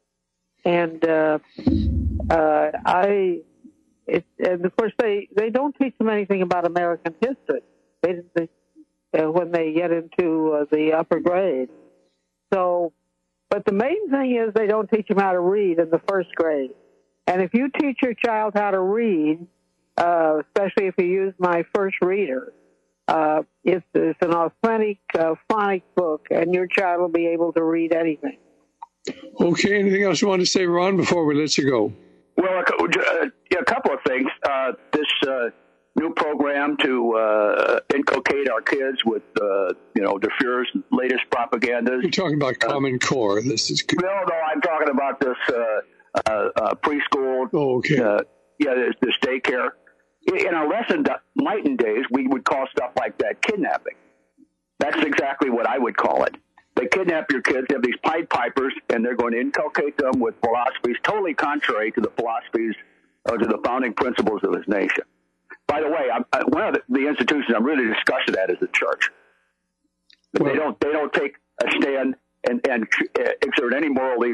And uh, uh, I. It, and of course, they, they don't teach them anything about American history they, they, uh, when they get into uh, the upper grade. So, but the main thing is they don't teach them how to read in the first grade. And if you teach your child how to read, uh, especially if you use My First Reader, uh, it's, it's an authentic uh, phonic book, and your child will be able to read anything. Okay, anything else you want to say, Ron, before we let you go? Well, a, a couple of things. Uh, this uh, new program to uh, inculcate our kids with, uh, you know, the Fuhrer's latest propagandas. You're talking about Common uh, Core. This is good. No, no, I'm talking about this uh, uh, uh, preschool. Oh, okay. Uh, yeah, this, this daycare. In our less enlightened days, we would call stuff like that kidnapping. That's exactly what I would call it. They kidnap your kids, they have these Pied Pipers, and they're going to inculcate them with philosophies totally contrary to the philosophies or to the founding principles of this nation. By the way, I'm, I, one of the, the institutions I'm really disgusted at is the church. Well, they don't they don't take a stand and, and exert any moral leadership.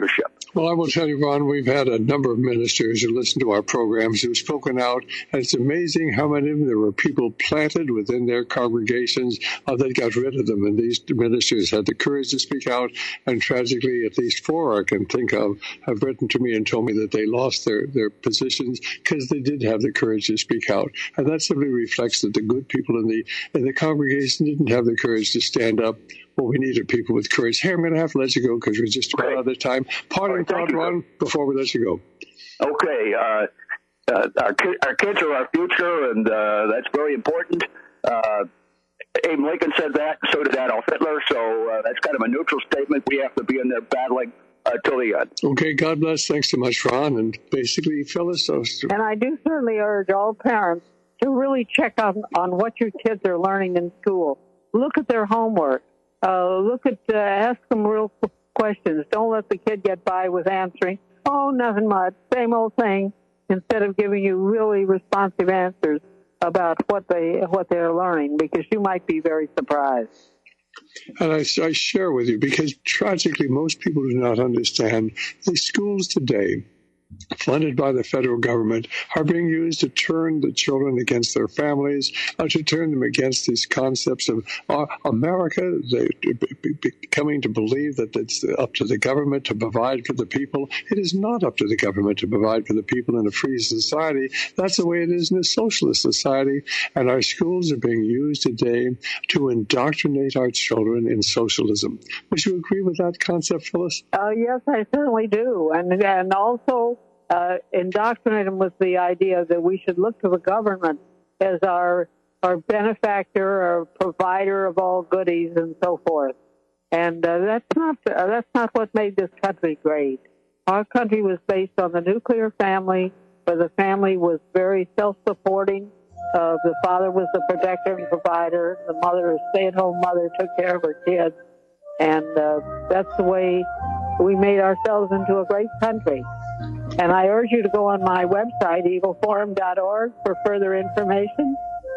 Well, I will tell you, Ron, we've had a number of ministers who listen to our programs who've spoken out, and it's amazing how many of them there were people planted within their congregations uh, that got rid of them, and these ministers had the courage to speak out, and tragically, at least four I can think of have written to me and told me that they lost their, their positions because they did have the courage to speak out, and that simply reflects that the good people in the in the congregation didn't have the courage to stand up. Well, we needed people with courage. Hey, I'm going to have to let you go because we're just about out of time. Parting thought, Ron, before we let you go. Okay. Uh, uh, our, ki- our kids are our future, and uh, that's very important. Uh, Abe Lincoln said that. So did Adolf Hitler. So uh, that's kind of a neutral statement. We have to be in there battling uh, till the end. Okay. God bless. Thanks so much, Ron. And basically, Phyllis. So and I do certainly urge all parents to really check on, on what your kids are learning in school. Look at their homework. Uh, look at, uh, ask them real questions. Don't let the kid get by with answering, oh, nothing much, same old thing, instead of giving you really responsive answers about what they, what they're learning, because you might be very surprised. And I, I share with you, because tragically most people do not understand the schools today, funded by the federal government, are being used to turn the children against their families, uh, to turn them against these concepts of uh, America. They coming to believe that it's up to the government to provide for the people. It is not up to the government to provide for the people in a free society. That's the way it is in a socialist society. And our schools are being used today to indoctrinate our children in socialism. Would you agree with that concept, Phyllis? Uh, yes, I certainly do. And, and also, Uh, indoctrinate them with the idea that we should look to the government as our our benefactor, our provider of all goodies, and so forth. And uh, that's not uh, that's not what made this country great. Our country was based on the nuclear family, where the family was very self-supporting. Uh, the father was the protector and provider. The mother, a stay-at-home mother, took care of her kids. And uh, that's the way we made ourselves into a great country. And I urge you to go on my website, eagle forum dot org, for further information.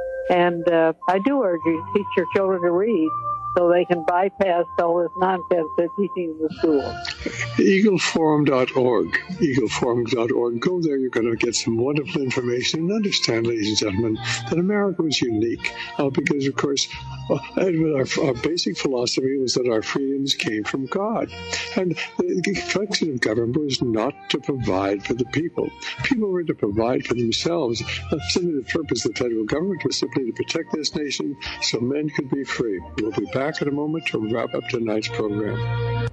And uh, I do urge you to teach your children to read so they can bypass all this nonsense they're teaching in the school. eagle forum dot org. eagle forum dot org. Go there. You're going to get some wonderful information and understand, ladies and gentlemen, that America was unique uh, because, of course, uh, our, our basic philosophy was that our freedoms came from God. And the, the function of government was not to provide for the people. People were to provide for themselves. That's simply the purpose of the federal government was simply to protect this nation so men could be free. We'll be back in a moment to wrap up tonight's program.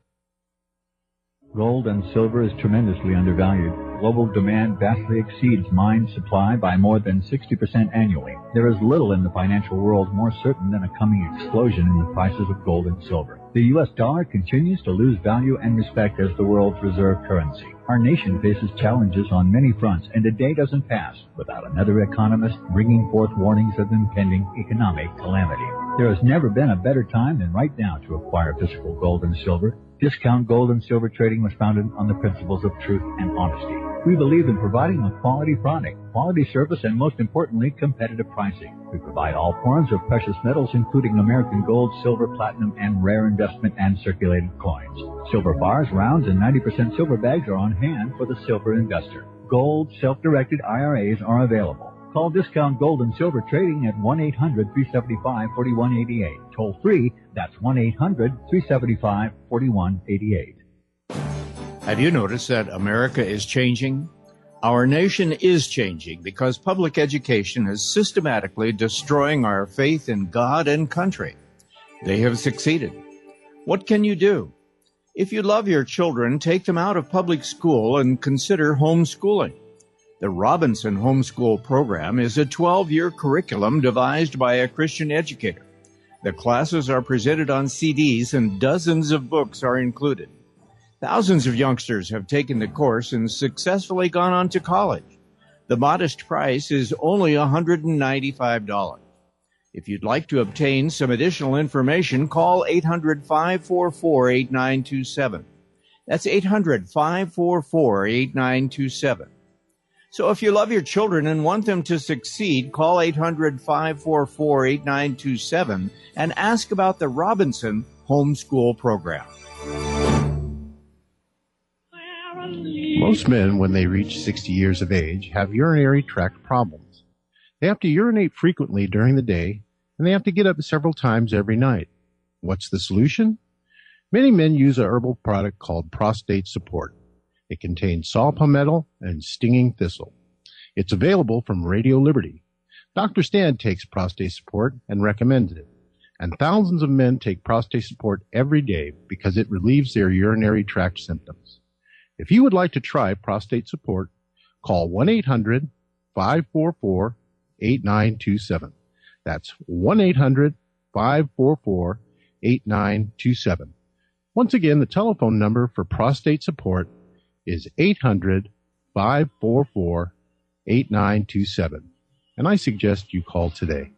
Gold and silver is tremendously undervalued. Global demand vastly exceeds mine supply by more than sixty percent annually. There is little in the financial world more certain than a coming explosion in the prices of gold and silver. The U S dollar continues to lose value and respect as the world's reserve currency. Our nation faces challenges on many fronts, and a day doesn't pass without another economist bringing forth warnings of impending economic calamity. There has never been a better time than right now to acquire physical gold and silver. Discount Gold and Silver Trading was founded on the principles of truth and honesty. We believe in providing a quality product, quality service, and most importantly, competitive pricing. We provide all forms of precious metals, including American gold, silver, platinum, and rare investment and circulated coins. Silver bars, rounds, and ninety percent silver bags are on hand for the silver investor. Gold, self-directed I R As are available. Call Discount Gold and Silver Trading at one eight hundred, three seven five, four one eight eight. Toll free, that's one eight hundred, three seven five, four one eight eight. Have you noticed that America is changing? Our nation is changing because public education is systematically destroying our faith in God and country. They have succeeded. What can you do? If you love your children, take them out of public school and consider homeschooling. The Robinson Homeschool Program is a twelve-year curriculum devised by a Christian educator. The classes are presented on C Ds and dozens of books are included. Thousands of youngsters have taken the course and successfully gone on to college. The modest price is only one hundred ninety-five dollars. If you'd like to obtain some additional information, call eight hundred, five four four, eight nine two seven. That's eight hundred, five four four, eight nine two seven. So if you love your children and want them to succeed, call eight hundred, five four four, eight nine two seven and ask about the Robinson Homeschool Program. Most men, when they reach sixty years of age, have urinary tract problems. They have to urinate frequently during the day, and they have to get up several times every night. What's the solution? Many men use a herbal product called Prostate Support. It contains saw palmetto and stinging thistle. It's available from Radio Liberty. Doctor Stan takes Prostate Support and recommends it. And thousands of men take Prostate Support every day because it relieves their urinary tract symptoms. If you would like to try Prostate Support, call one eight hundred five four four eight nine two seven. That's one eight hundred five four four eight nine two seven. Once again, the telephone number for Prostate Support is eight hundred five four four eight nine two seven. And I suggest you call today.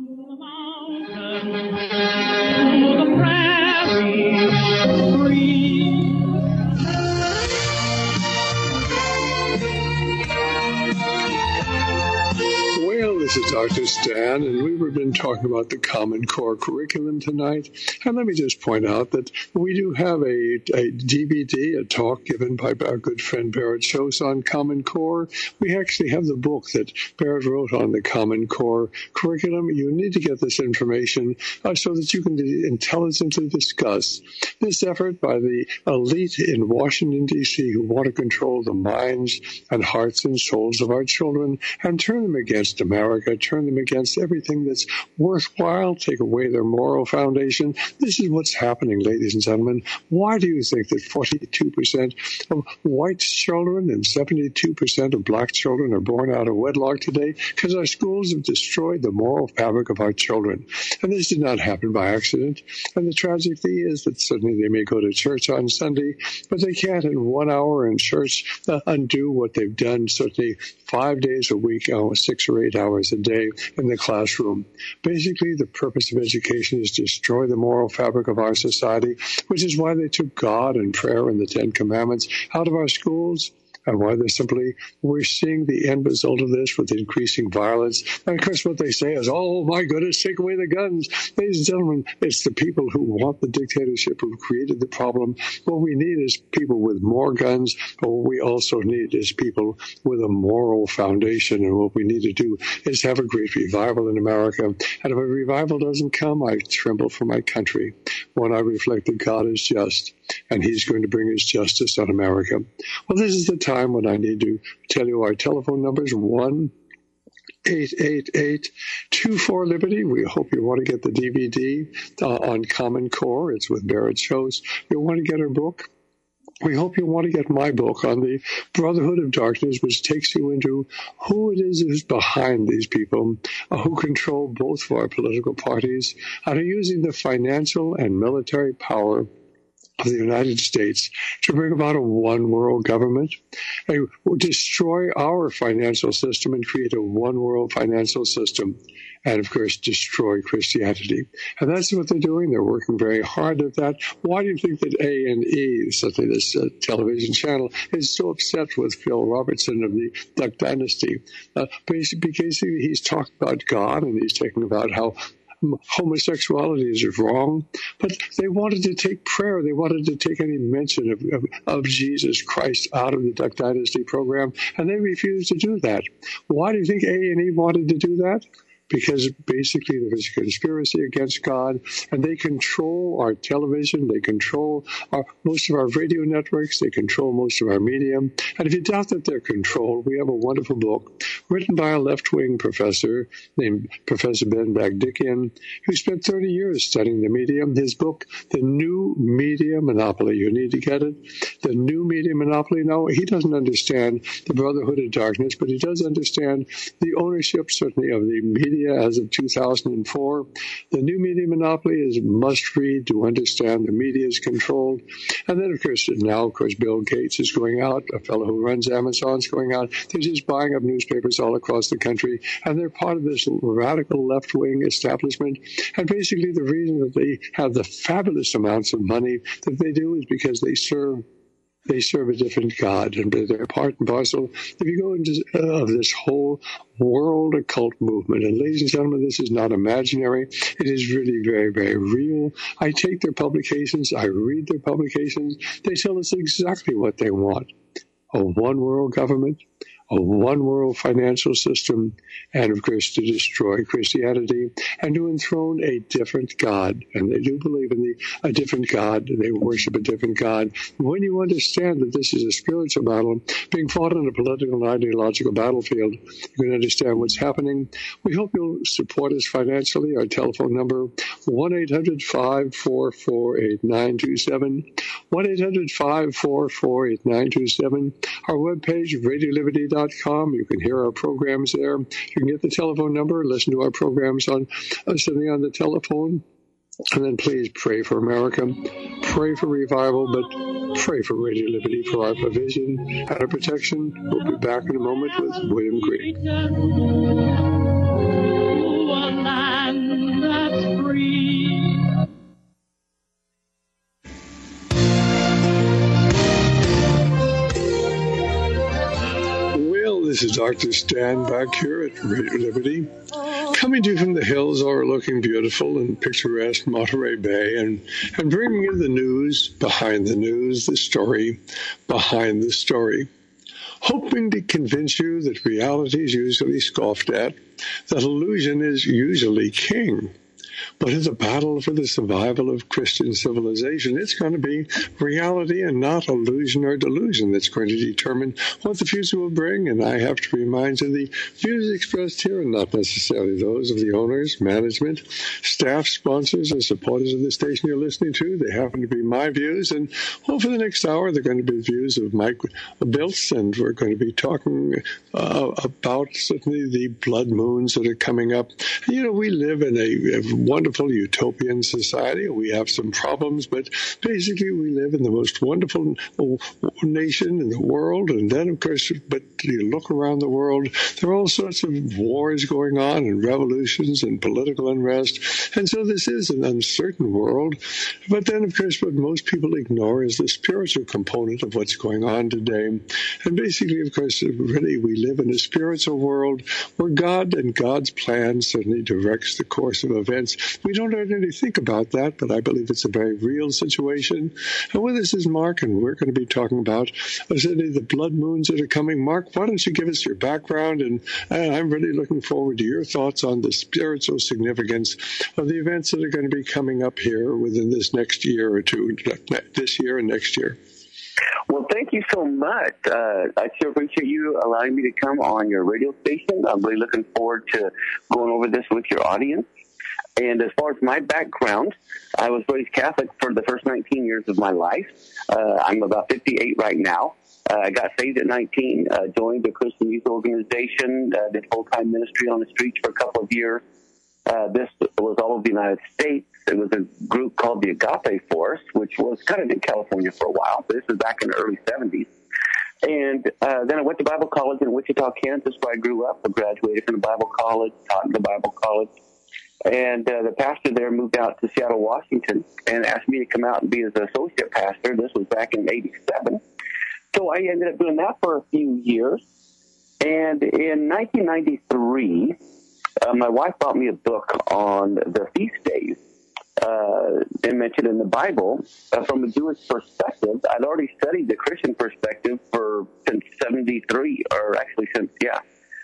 Well, this is Doctor Stan, and we've been talking about the Common Core curriculum tonight. And let me just point out that we do have a, a D V D, a talk given by our good friend Barrett Schose on Common Core. We actually have the book that Barrett wrote on the Common Core curriculum. You need to get this information uh, so that you can intelligently discuss this effort by the elite in Washington, D C who want to control the minds and hearts and souls of our children and turn them against America, turn them against everything that's worthwhile, take away their moral foundation. This is what's happening, ladies and gentlemen. Why do you think that forty-two percent of white children and seventy-two percent of black children are born out of wedlock today? Because our schools have destroyed the moral fabric of our children. And this did not happen by accident. And the tragic thing is that certainly they may go to church on Sunday, but they can't in one hour in church uh, undo what they've done certainly five days a week, uh, six or eight hours a day in the classroom. Basically, the purpose of education is to destroy the moral fabric of our society, which is why they took God and prayer and the Ten Commandments out of our schools. And why they're simply, we're seeing the end result of this with increasing violence. And of course, what they say is, oh, my goodness, take away the guns. Ladies and gentlemen, it's the people who want the dictatorship who created the problem. What we need is people with more guns, but what we also need is people with a moral foundation. And what we need to do is have a great revival in America. And if a revival doesn't come, I tremble for my country. When I reflect that God is just, and he's going to bring his justice on America. Well, this is the time when I need to tell you our telephone numbers, one eight eight eight two four Liberty. We hope you want to get the D V D uh, on Common Core. It's with Barrett Schose. You want to get our book? We hope you want to get my book on the Brotherhood of Darkness, which takes you into who it is who's behind these people, uh, who control both of our political parties, and are using the financial and military power of the United States to bring about a one-world government, they will destroy our financial system and create a one-world financial system, and, of course, destroy Christianity. And that's what they're doing. They're working very hard at that. Why do you think that A and E, certainly this uh, television channel, is so upset with Phil Robertson of the Duck Dynasty? Uh, basically, basically, he's talking about God, and he's talking about how homosexuality is wrong, but they wanted to take prayer. They wanted to take any mention of, of, of Jesus Christ out of the Duck Dynasty program, and they refused to do that. Why do you think A and E wanted to do that? Because basically there is a conspiracy against God, and they control our television, they control our, most of our radio networks, they control most of our media. And if you doubt that they're controlled, we have a wonderful book written by a left-wing professor named Professor Ben Bagdikian, who spent thirty years studying the media. His book, The New Media Monopoly, you need to get it. The New Media Monopoly. No, he doesn't understand the Brotherhood of Darkness, but he does understand the ownership, certainly, of the media as of two thousand four. The New Media Monopoly is must read to understand the media is controlled. And then, of course, now, of course, Bill Gates is going out. A fellow who runs Amazon is going out. They're just buying up newspapers all across the country. And they're part of this radical left-wing establishment. And basically, the reason that they have the fabulous amounts of money that they do is because they serve They serve a different God, and they're part and parcel. If you go into uh, of this whole world occult movement, and ladies and gentlemen, this is not imaginary. It is really very, very real. I take their publications. I read their publications. They tell us exactly what they want. a one world government, a one world financial system, and of course to destroy Christianity and to enthrone a different God. And they do believe in the, a different God. They worship a different God. When you understand that this is a spiritual battle being fought on a political and ideological battlefield, you can understand what's happening. We hope you'll support us financially. Our telephone number, one eight hundred five four four eight nine two seven, one eight hundred five four four eight nine two seven. Our webpage, radio liberty dot com. You can hear our programs there. You can get the telephone number, listen to our programs on uh, sitting on the telephone. And then please pray for America, pray for revival, but pray for Radio Liberty for our provision and our protection. We'll be back in a moment with William Green. This is Doctor Stan back here at Radio Liberty, coming to you from the hills overlooking beautiful and picturesque Monterey Bay, and, and bringing you the news behind the news, the story behind the story, hoping to convince you that reality is usually scoffed at, that illusion is usually king. But in the battle for the survival of Christian civilization, it's going to be reality and not illusion or delusion that's going to determine what the future will bring. And I have to remind you, the views expressed here are not necessarily those of the owners, management, staff, sponsors, or supporters of the station you're listening to. They happen to be my views. And well, for the next hour, they're going to be the views of Mike Biltz, and we're going to be talking uh, about certainly the blood moons that are coming up. You know, we live in a, a wonderful utopian society. We have some problems, but basically we live in the most wonderful nation in the world. And then, of course, but you look around the world, there are all sorts of wars going on and revolutions and political unrest. And so this is an uncertain world. But then, of course, what most people ignore is the spiritual component of what's going on today. And basically, of course, really we live in a spiritual world where God and God's plan certainly directs the course of events. We don't ordinarily think about that, but I believe it's a very real situation. And with us is Mark, and we're going to be talking about certainly the blood moons that are coming. Mark, why don't you give us your background? And I'm really looking forward to your thoughts on the spiritual significance of the events that are going to be coming up here within this next year or two, this year and next year. Well, thank you so much. Uh, I sure appreciate you allowing me to come on your radio station. I'm really looking forward to going over this with your audience. And as far as my background, I was raised Catholic for the first nineteen years of my life. Uh, I'm about fifty-eight right now. Uh, I got saved at nineteen, uh, joined the Christian youth organization, uh, did full-time ministry on the streets for a couple of years. Uh, this was all over the United States. It was a group called the Agape Force, which was kind of in California for a while. This was back in the early seventies. And uh, then I went to Bible college in Wichita, Kansas, where I grew up. I graduated from the Bible college, taught in the Bible college. And uh, the pastor there moved out to Seattle, Washington, and asked me to come out and be his associate pastor. This was back in eighty-seven. So I ended up doing that for a few years. And in nineteen ninety-three, uh, my wife bought me a book on the feast days. Uh, they mentioned in the Bible uh, from a Jewish perspective. I'd already studied the Christian perspective for since seventy-three, or actually since, yeah.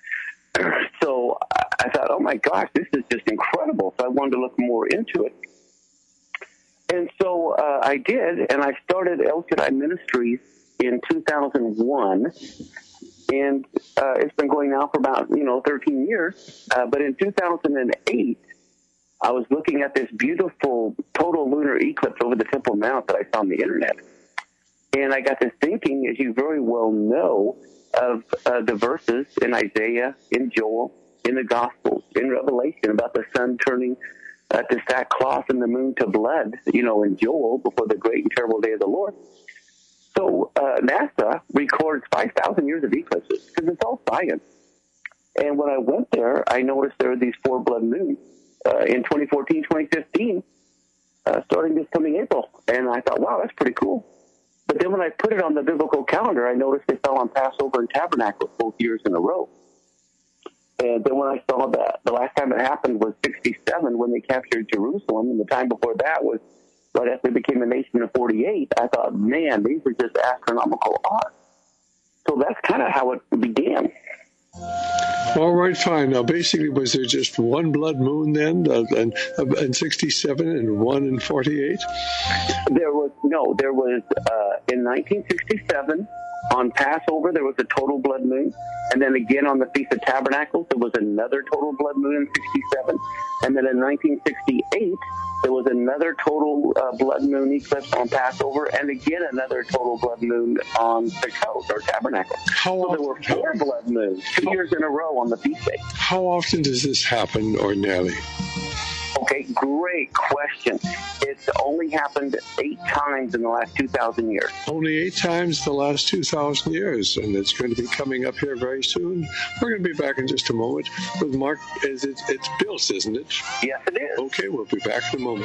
So I thought, oh my gosh, this is just incredible. So I wanted to look more into it. And so uh, I did, and I started El Shaddai Ministries in two thousand one. And uh, it's been going now for about, you know, thirteen years. Uh, but in two thousand eight, I was looking at this beautiful total lunar eclipse over the Temple Mount that I saw on the internet. And I got to thinking, as you very well know, of uh, the verses in Isaiah, in Joel, in the Gospels, in Revelation about the sun turning uh, to sackcloth and the moon to blood, you know, in Joel before the great and terrible day of the Lord. So uh, NASA records five thousand years of eclipses because it's all science. And when I went there, I noticed there were these four blood moons uh, in twenty fourteen, twenty fifteen, uh, starting this coming April. And I thought, wow, that's pretty cool. But then when I put it on the biblical calendar, I noticed they fell on Passover and Tabernacles both years in a row. And then when I saw that, the last time it happened was sixty-seven when they captured Jerusalem, and the time before that was right after they became a nation in forty-eight. I thought, man, these are just astronomical odds. So that's kind of how it began. All right, fine. Now, basically, was there just one blood moon then, uh, and uh, in sixty-seven and one in forty-eight? There was, no, there was, uh, in nineteen sixty-seven, on Passover, there was a total blood moon. And then again on the Feast of Tabernacles, there was another total blood moon in sixty-seven. And then in nineteen sixty-eight, there was another total uh, blood moon eclipse on Passover, and again another total blood moon on Sukkot or Tabernacle. How so often, there were four blood moons, two how, years in a row on the feast day. How often does this happen ordinarily? Okay, great question. It's only happened eight times in the last two thousand years. Only eight times the last two thousand years, and it's going to be coming up here very soon. We're going to be back in just a moment with Mark. Is it, it's Bills, isn't it? Yes, it is. Okay, we'll be back in a moment.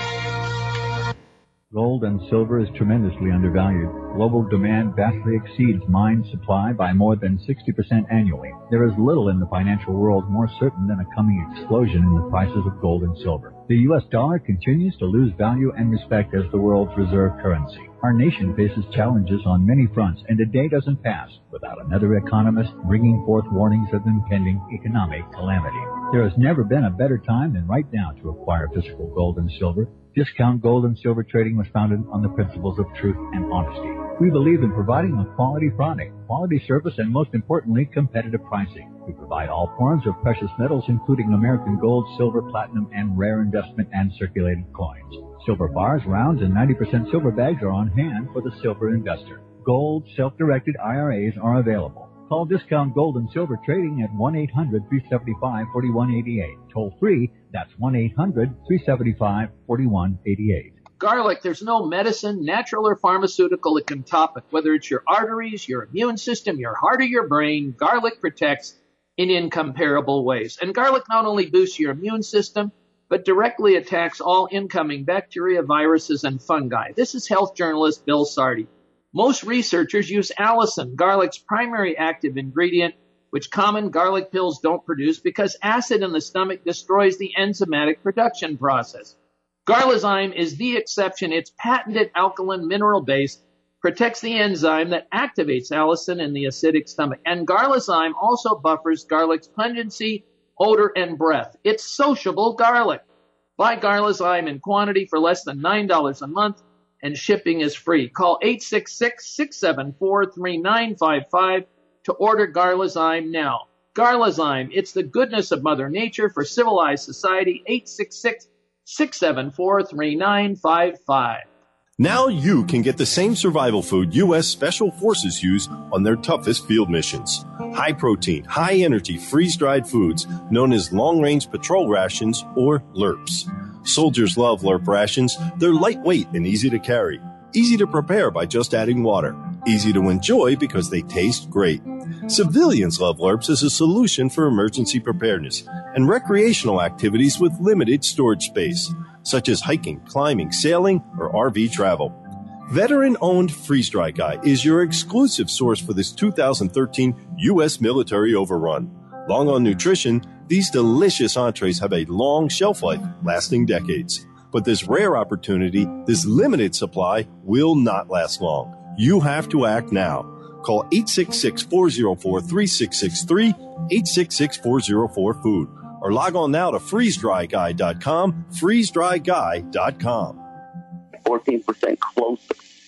Gold and silver is tremendously undervalued. Global demand vastly exceeds mine supply by more than sixty percent annually. There is little in the financial world more certain than a coming explosion in the prices of gold and silver. The U S dollar continues to lose value and respect as the world's reserve currency. Our nation faces challenges on many fronts, and a day doesn't pass without another economist bringing forth warnings of impending economic calamity. There has never been a better time than right now to acquire physical gold and silver. Discount Gold and Silver Trading was founded on the principles of truth and honesty. We believe in providing a quality product, quality service, and most importantly, competitive pricing. We provide all forms of precious metals, including American gold, silver, platinum, and rare investment and circulated coins. Silver bars, rounds, and ninety percent silver bags are on hand for the silver investor. Gold, self-directed I R As are available. Call Discount Gold and Silver Trading at one eight hundred, three seven five, four one eight eight. Toll free, that's one eight hundred, three seven five, four one eight eight. Garlic, there's no medicine, natural or pharmaceutical that can top it. Whether it's your arteries, your immune system, your heart, or your brain, garlic protects in incomparable ways. And garlic not only boosts your immune system, but directly attacks all incoming bacteria, viruses, and fungi. This is health journalist Bill Sardi. Most researchers use allicin, garlic's primary active ingredient, which common garlic pills don't produce because acid in the stomach destroys the enzymatic production process. Garlizyme is the exception. Its patented alkaline mineral base protects the enzyme that activates allicin in the acidic stomach. And Garlizyme also buffers garlic's pungency, odor, and breath. It's sociable garlic. Buy Garlizyme in quantity for less than nine dollars a month, and shipping is free. Call eight six six, six seven four, three nine five five to order Garlizyme now. Garlizyme, it's the goodness of Mother Nature for civilized society. eight six six, six seven four, three nine five five. Now you can get the same survival food U S Special Forces use on their toughest field missions. High protein, high energy, freeze-dried foods known as long-range patrol rations or L R Ps. Soldiers love L R P rations. They're lightweight and easy to carry. Easy to prepare by just adding water. Easy to enjoy because they taste great. Civilians love L R Ps as a solution for emergency preparedness and recreational activities with limited storage space, such as hiking, climbing, sailing, or R V travel. Veteran-owned Freeze Dry Guy is your exclusive source for this two thousand thirteen U S military overrun. Long on nutrition, these delicious entrees have a long shelf life, lasting decades. But this rare opportunity, this limited supply, will not last long. You have to act now. Call eight six six, four zero four, three six six three, eight six six, four zero four, food, or log on now to freeze dry guy dot com, freeze dry guy dot com. fourteen percent closer.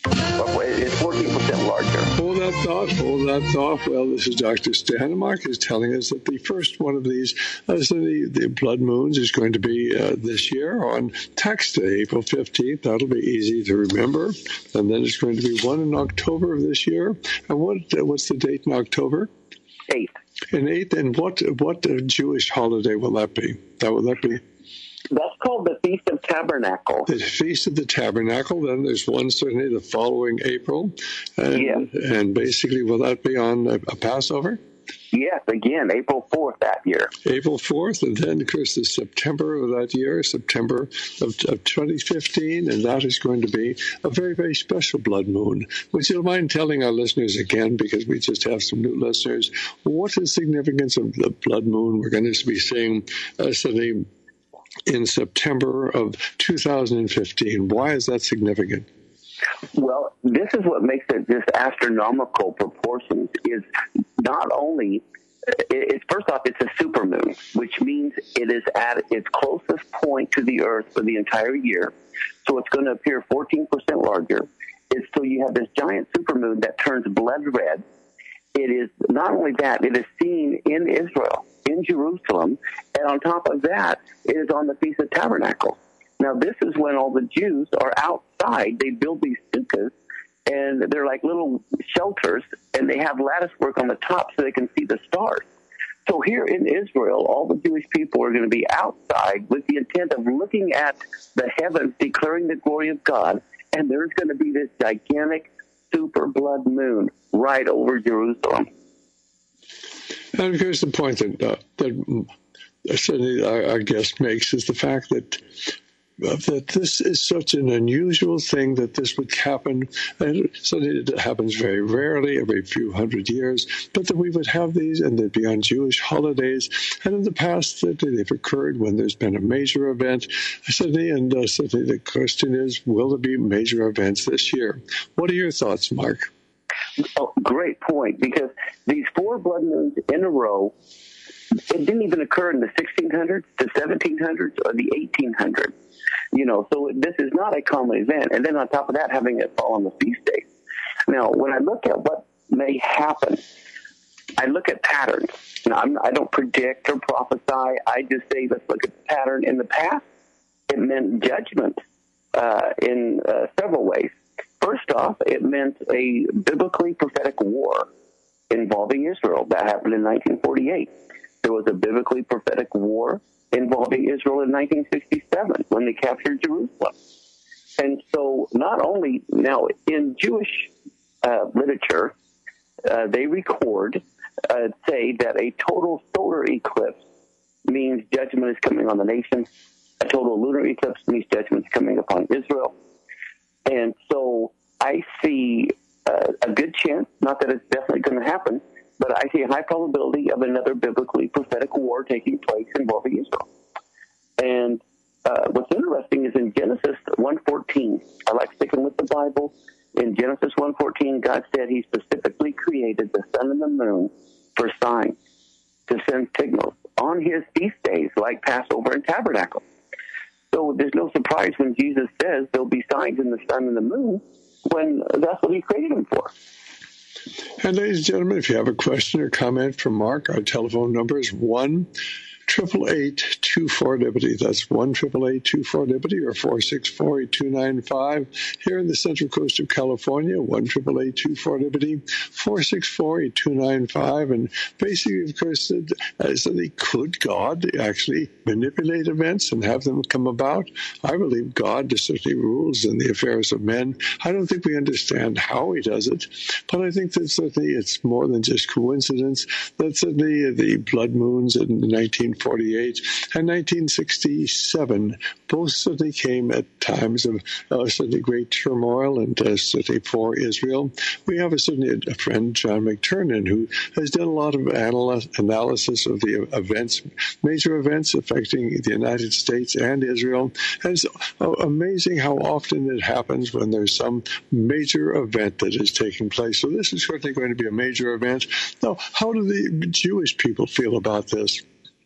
It's fourteen percent larger. Hold that thought, hold that thought. Well, this is Doctor Stan. Mark is telling us that the first one of these, uh, so the, the blood moons, is going to be uh, this year on Tax Day, April fifteenth. That'll be easy to remember. And then it's going to be one in October of this year. And what uh, what's the date in October? Eighth. And eighth. And what what uh, Jewish holiday will that be? That will that be? That's called the Feast of Tabernacle. The Feast of the Tabernacle. Then there's one certainly the following April. And, yeah. And basically, will that be on a, a Passover? Yes, again, April fourth that year. April fourth, and then, of course, the September of that year, September of, of twenty fifteen, and that is going to be a very, very special blood moon. Would you mind telling our listeners again, because we just have some new listeners, what is the significance of the blood moon? We're going to be seeing uh, suddenly in September of two thousand fifteen. Why is that significant? Well, this is what makes it just astronomical proportions. Is not only it's first off, it's a supermoon, which means it is at its closest point to the Earth for the entire year. So it's going to appear fourteen percent larger. It's so you have this giant supermoon that turns blood red. It is not only that, it is seen in Israel, in Jerusalem, and on top of that, it is on the Feast of Tabernacles. Now, this is when all the Jews are outside. They build these sukkahs, and they're like little shelters, and they have lattice work on the top so they can see the stars. So here in Israel, all the Jewish people are going to be outside with the intent of looking at the heavens, declaring the glory of God, and there's going to be this gigantic super blood moon right over Jerusalem. And here's the point that, uh, that certainly our, our guest makes, is the fact that uh, that this is such an unusual thing that this would happen, and certainly it happens very rarely, every few hundred years, but that we would have these and they'd be on Jewish holidays, and in the past that they've occurred when there's been a major event. Certainly, and uh, certainly the question is, will there be major events this year? What are your thoughts, Mark? Oh, great point, because these four blood moons in a row, it didn't even occur in the sixteen hundreds, the seventeen hundreds, or the eighteen hundreds. You know, so this is not a common event. And then on top of that, having it fall on the feast day. Now, when I look at what may happen, I look at patterns. Now, I'm, I don't predict or prophesy. I just say, let's look at the pattern. In the past, it meant judgment uh, in uh, several ways. First off, it meant a biblically prophetic war involving Israel. That happened in nineteen forty-eight. There was a biblically prophetic war involving Israel in nineteen sixty-seven when they captured Jerusalem. And so not only, now in Jewish uh, literature, uh, they record, uh, say that a total solar eclipse means judgment is coming on the nation. A total lunar eclipse means judgment is coming upon Israel. And so I see uh, a good chance, not that it's definitely going to happen, but I see a high probability of another biblically prophetic war taking place involving Israel. And uh, what's interesting is in Genesis one fourteen, I like sticking with the Bible. In Genesis one fourteen, God said he specifically created the sun and the moon for signs, to send signals on his feast days like Passover and Tabernacle. So there's no surprise when Jesus says there'll be signs in the sun and the moon, when that's what he created them for. And ladies and gentlemen, if you have a question or comment for Mark, our telephone number is one triple eight two four Liberty. That's one triple eight two four Liberty, or four six four eight two nine five. Here in the Central Coast of California, one triple eight two four Liberty, four six four eight two nine five. And basically, of course, uh, somebody, could God actually manipulate events and have them come about? I believe God certainly rules in the affairs of men. I don't think we understand how he does it, but I think that certainly it's more than just coincidence. That certainly the blood moons in nineteen forty-eight and nineteen sixty-seven both certainly came at times of uh, certainly great turmoil and uh, certainly for Israel. We have a, certainly a friend, John McTernan, who has done a lot of anal- analysis of the events, major events affecting the United States and Israel. And it's uh, amazing how often it happens when there's some major event that is taking place. So this is certainly going to be a major event. Now, how do the Jewish people feel about this?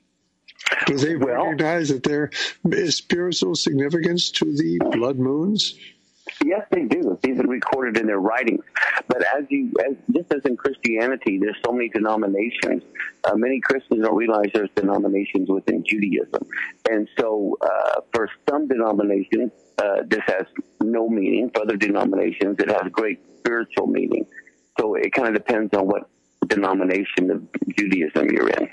Do they well, recognize that there is spiritual significance to the blood moons? Yes, they do. It's even recorded in their writings. But as you, as just as in Christianity, there's so many denominations. Uh, many Christians don't realize there's denominations within Judaism, and so uh, for some denominations, uh, this has no meaning. For other denominations, it has great spiritual meaning. So it kind of depends on what denomination of Judaism you're in.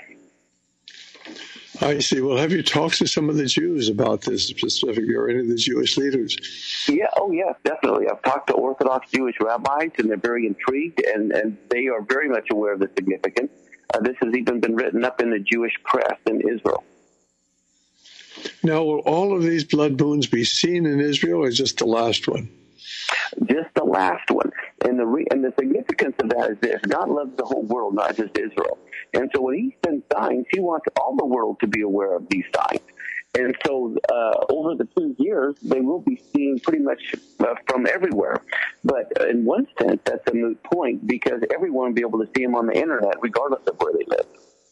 I see. Well, have you talked to some of the Jews about this specifically, or any of the Jewish leaders? Yeah, oh, yes, definitely. I've talked to Orthodox Jewish rabbis, and they're very intrigued, and, and they are very much aware of the significance. Uh, this has even been written up in the Jewish press in Israel. Now, will all of these blood moons be seen in Israel, or just the last one? Just the last one. And the re- and the significance of that is this: God loves the whole world, not just Israel. And so when he sends signs, he wants all the world to be aware of these signs. And so uh, over the two years, they will be seen pretty much uh, from everywhere. But in one sense, that's a moot point because everyone will be able to see them on the internet regardless of where they live.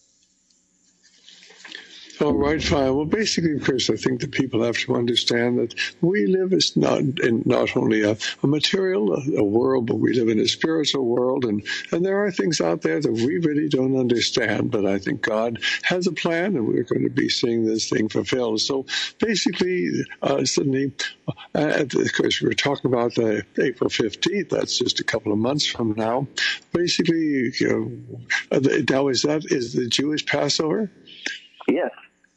All right, fine. Well, basically, Chris, I think that people have to understand that we live is not in not only a, a material a, a world, but we live in a spiritual world, and, and there are things out there that we really don't understand. But I think God has a plan, and we're going to be seeing this thing fulfilled. So basically, uh, Sydney, uh, of course, we're talking about uh, April fifteenth. That's just a couple of months from now. Basically, you know, now is that is the Jewish Passover? Yes.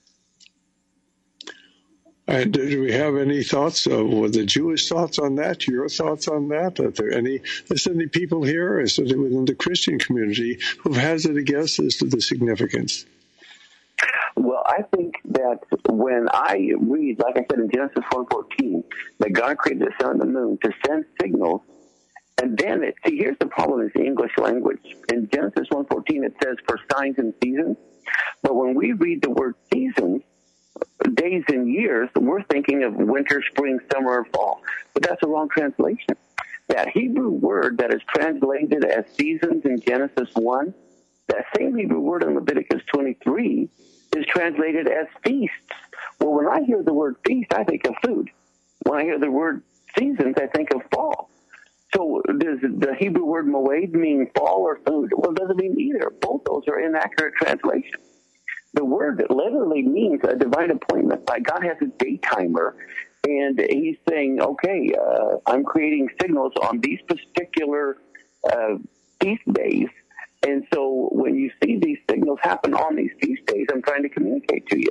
And do we have any thoughts, uh, with the Jewish thoughts on that, your thoughts on that? Are there any, is there any people here, or certainly within the Christian community, who've hazarded a guess as to the significance? Well, I think that when I read, like I said in Genesis one fourteen, that God created the sun and the moon to send signals, and then, it, see, here's the problem in the English language. In Genesis one fourteen, it says for signs and seasons, but when we read the word seasons, days and years, we're thinking of winter, spring, summer, and fall. But that's a wrong translation. That Hebrew word that is translated as seasons in Genesis one, that same Hebrew word in Leviticus twenty-three is translated as feasts. Well, when I hear the word feast, I think of food. When I hear the word seasons, I think of fall. So does the Hebrew word moed mean fall or food? Well, it doesn't mean either. Both those are inaccurate translations. The word literally means a divine appointment. Like God has a day timer, and he's saying, okay, uh, I'm creating signals on these particular uh, feast days. And so when you see these signals happen on these feast days, I'm trying to communicate to you.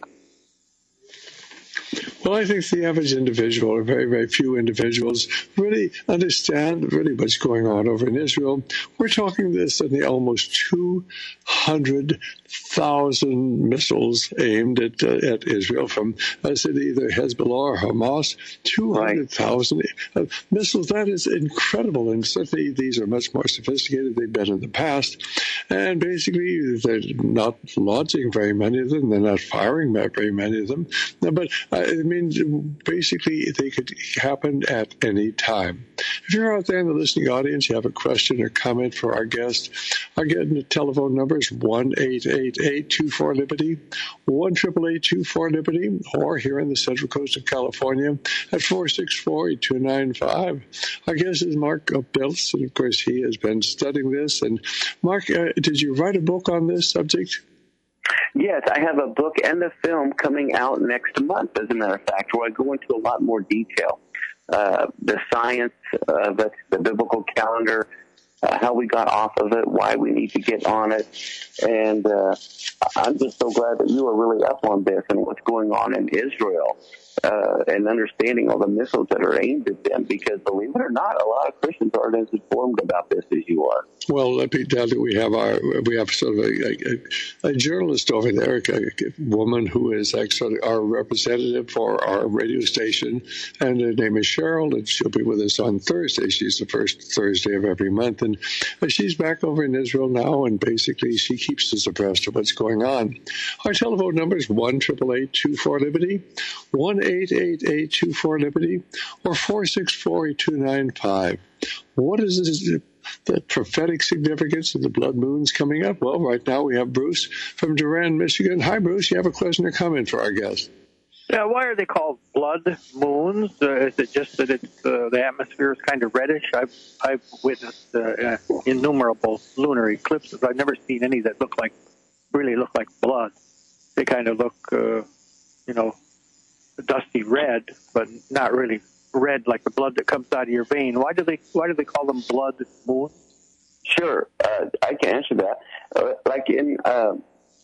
Well, I think the average individual, or very, very few individuals, really understand really what's going on over in Israel. We're talking this in the almost two hundred thousand missiles aimed at uh, at Israel from, I said, either Hezbollah or Hamas. two hundred thousand right. uh, missiles. That is incredible, and certainly these are much more sophisticated. They've been in the past, and basically they're not launching very many of them. They're not firing very many of them. But uh, I mean, basically they could happen at any time. If you're out there in the listening audience, you have a question or comment for our guest, our getting telephone number is one eight eight eight two four Liberty, one eight eight eight two four Liberty, or here in the Central Coast of California at four six four eight two nine five. Our guest is Mark Biltz, and of course he has been studying this. And Mark, uh, did you write a book on this subject? Yes, I have a book and a film coming out next month, as a matter of fact, where I go into a lot more detail. Uh, the science of it, the biblical calendar, uh, how we got off of it, why we need to get on it. And uh, I'm just so glad that you are really up on this and what's going on in Israel, uh, and understanding all the missiles that are aimed at them, because believe it or not, a lot of Christians aren't as informed about this as you are. Well, let me tell you, we have our we have sort of a, a, a journalist over there, a, a woman who is actually our representative for our radio station, and her name is Cheryl, and she'll be with us on Thursday. She's the first Thursday of every month, and she's back over in Israel now, and basically she keeps us abreast of what's going on. Our telephone number is one eight eight eight two four Liberty, one eight eight eight two four Liberty, or four six four eight two nine five. What is this? The prophetic significance of the blood moons coming up? Well, right now we have Bruce from Durand, Michigan. Hi, Bruce. You have a question or comment for our guest? Yeah, why are they called blood moons? Uh, is it just that it's uh, the atmosphere is kind of reddish? I've I've witnessed uh, uh, innumerable lunar eclipses. I've never seen any that look like really look like blood. They kind of look, uh, you know, dusty red, but not really red like the blood that comes out of your vein. Why do they Why do they call them blood moons? Sure, uh, I can answer that. Uh, like in uh,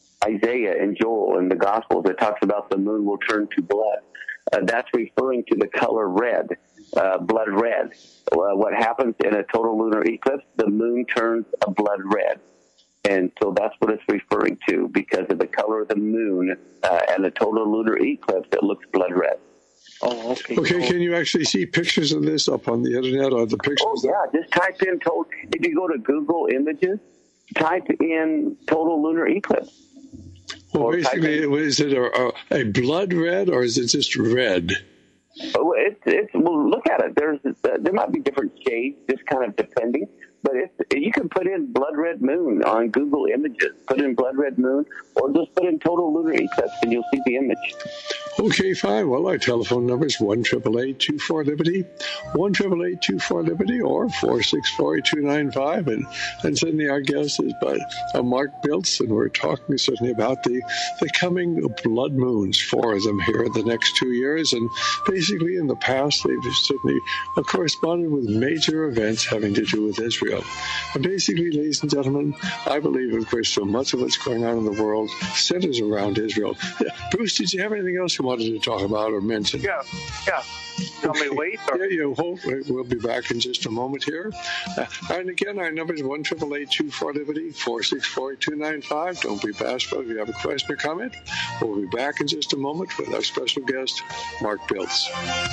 Isaiah and Joel in the Gospels, it talks about the moon will turn to blood. Uh, that's referring to the color red, uh, blood red. Uh, what happens in a total lunar eclipse? The moon turns a blood red. And so that's what it's referring to, because of the color of the moon uh, and the total lunar eclipse, it looks blood red. Oh, okay. Okay, can you actually see pictures of this up on the internet, or the pictures? Oh, yeah, just type in total. If you go to Google Images, type in total lunar eclipse. Well, basically, is it a, a blood red or is it just red? Oh, it's it's well. Look at it. There's uh, there might be different shades, just kind of depending. But it's, you can put in blood red moon on Google Images. Put in blood red moon, or just put in total lunar eclipse, and you'll see the image. Okay, fine. Well, our telephone number is one triple eight two four Liberty, one triple eight two four Liberty, or four six four two nine five, and and certainly our guest is by uh, Mark Biltz, and we're talking certainly about the the coming blood moons, four of them here in the next two years, and basically in the past they've certainly uh, corresponded with major events having to do with Israel. And basically, ladies and gentlemen, I believe, of course, so much of what's going on in the world centers around Israel. Yeah. Bruce, did you have anything else you wanted to talk about or mention? Yeah, yeah. Tell okay. me wait. Or... Yeah, you hope we'll be back in just a moment here. Uh, and again, our number is one triple eight two four Liberty, four six four two nine five. Don't be bashful if you have a question or comment. We'll be back in just a moment with our special guest, Mark Biltz.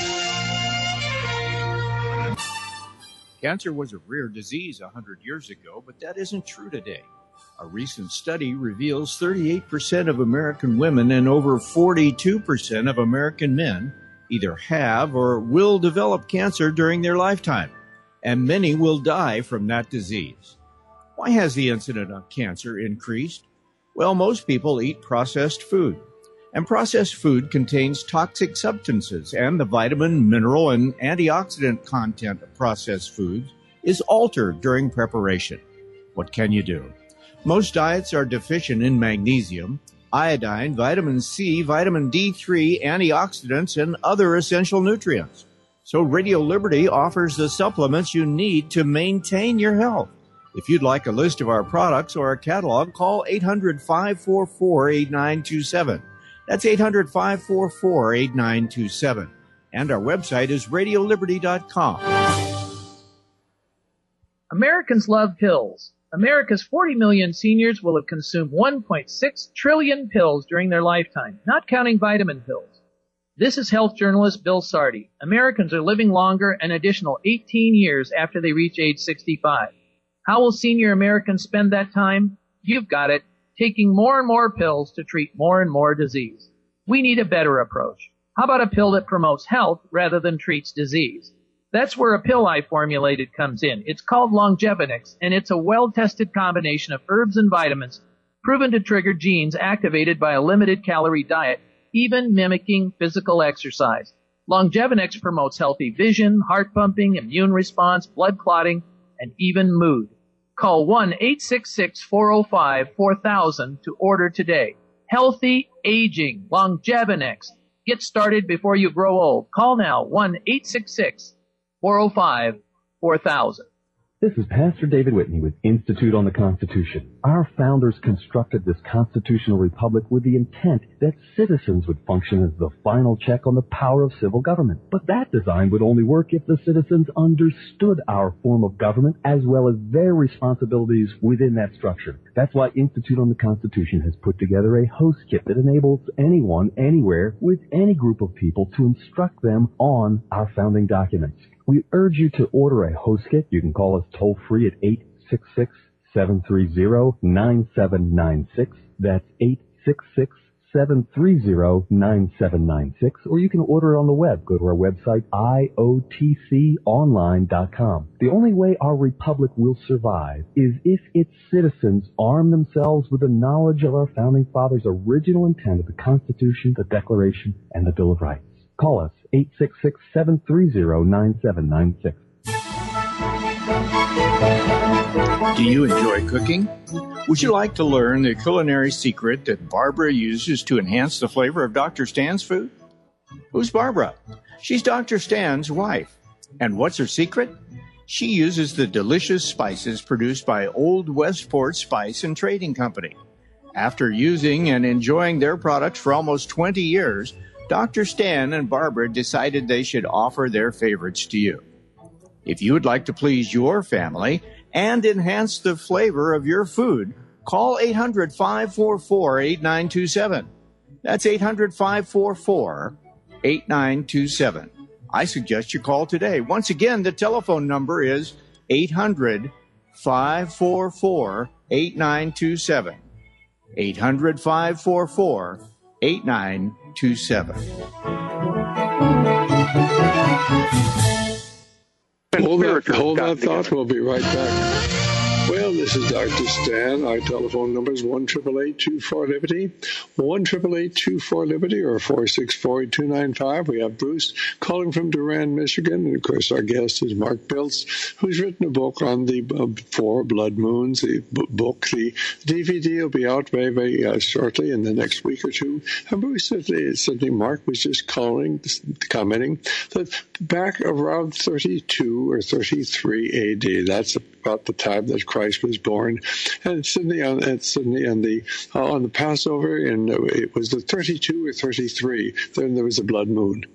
Cancer was a rare disease one hundred years ago, but that isn't true today. A recent study reveals thirty-eight percent of American women and over forty-two percent of American men either have or will develop cancer during their lifetime, and many will die from that disease. Why has the incidence of cancer increased? Well, most people eat processed food, and processed food contains toxic substances, and the vitamin, mineral, and antioxidant content of processed foods is altered during preparation. What can you do? Most diets are deficient in magnesium, iodine, vitamin C, vitamin D three, antioxidants, and other essential nutrients. So Radio Liberty offers the supplements you need to maintain your health. If you'd like a list of our products or a catalog, call eight hundred, five four four, eight nine two seven. That's eight hundred, five four four, eight nine two seven. And our website is radio liberty dot com. Americans love pills. America's forty million seniors will have consumed one point six trillion pills during their lifetime, not counting vitamin pills. This is health journalist Bill Sardi. Americans are living longer an additional eighteen years after they reach age sixty-five. How will senior Americans spend that time? You've got it. Taking more and more pills to treat more and more disease. We need a better approach. How about a pill that promotes health rather than treats disease? That's where a pill I formulated comes in. It's called Longevinix, and it's a well-tested combination of herbs and vitamins proven to trigger genes activated by a limited calorie diet, even mimicking physical exercise. Longevinix promotes healthy vision, heart pumping, immune response, blood clotting, and even mood. Call one eight six six, four oh five, four thousand to order today. Healthy aging, Longevinix. Get started before you grow old. Call now, one eight six six, four oh five, four thousand. This is Pastor David Whitney with Institute on the Constitution. Our founders constructed this constitutional republic with the intent that citizens would function as the final check on the power of civil government. But that design would only work if the citizens understood our form of government as well as their responsibilities within that structure. That's why Institute on the Constitution has put together a host kit that enables anyone, anywhere, with any group of people to instruct them on our founding documents. We urge you to order a host kit. You can call us toll-free at eight six six, seven three zero, nine seven nine six. That's eight six six, seven three zero, nine seven nine six. Or you can order it on the web. Go to our website, I O T C online dot com. The only way our republic will survive is if its citizens arm themselves with the knowledge of our founding fathers' original intent of the Constitution, the Declaration, and the Bill of Rights. Call us, eight six six, seven three zero, nine seven nine six. Do you enjoy cooking? Would you like to learn the culinary secret that Barbara uses to enhance the flavor of Doctor Stan's food? Who's Barbara? She's Doctor Stan's wife. And what's her secret? She uses the delicious spices produced by Old Westport Spice and Trading Company. After using and enjoying their products for almost twenty years, Doctor Stan and Barbara decided they should offer their favorites to you. If you would like to please your family and enhance the flavor of your food, call eight hundred, five four four, eight nine two seven. That's eight hundred, five four four, eight nine two seven. I suggest you call today. Once again, the telephone number is eight hundred, five four four, eight nine two seven. eight hundred, five four four, eight nine two seven. Hold that, hold that thought. We'll be right back. Well, this is Doctor Stan. Our telephone number is one eight eight eight, two four, Liberty, one eight eight eight, two four, Liberty, or four six four, two nine five. We have Bruce calling from Durand, Michigan. And, of course, our guest is Mark Biltz, who's written a book on the uh, four blood moons. The b- book, the D V D will be out very, very uh, shortly in the next week or two. And Bruce said, certainly Mark was just calling, commenting that back around thirty-two or thirty-three A D, that's about the time that Christ was born, and Sydney on and Sydney on the uh, on the Passover, and uh, it was the thirty-two or thirty-three. Then there was a blood moon.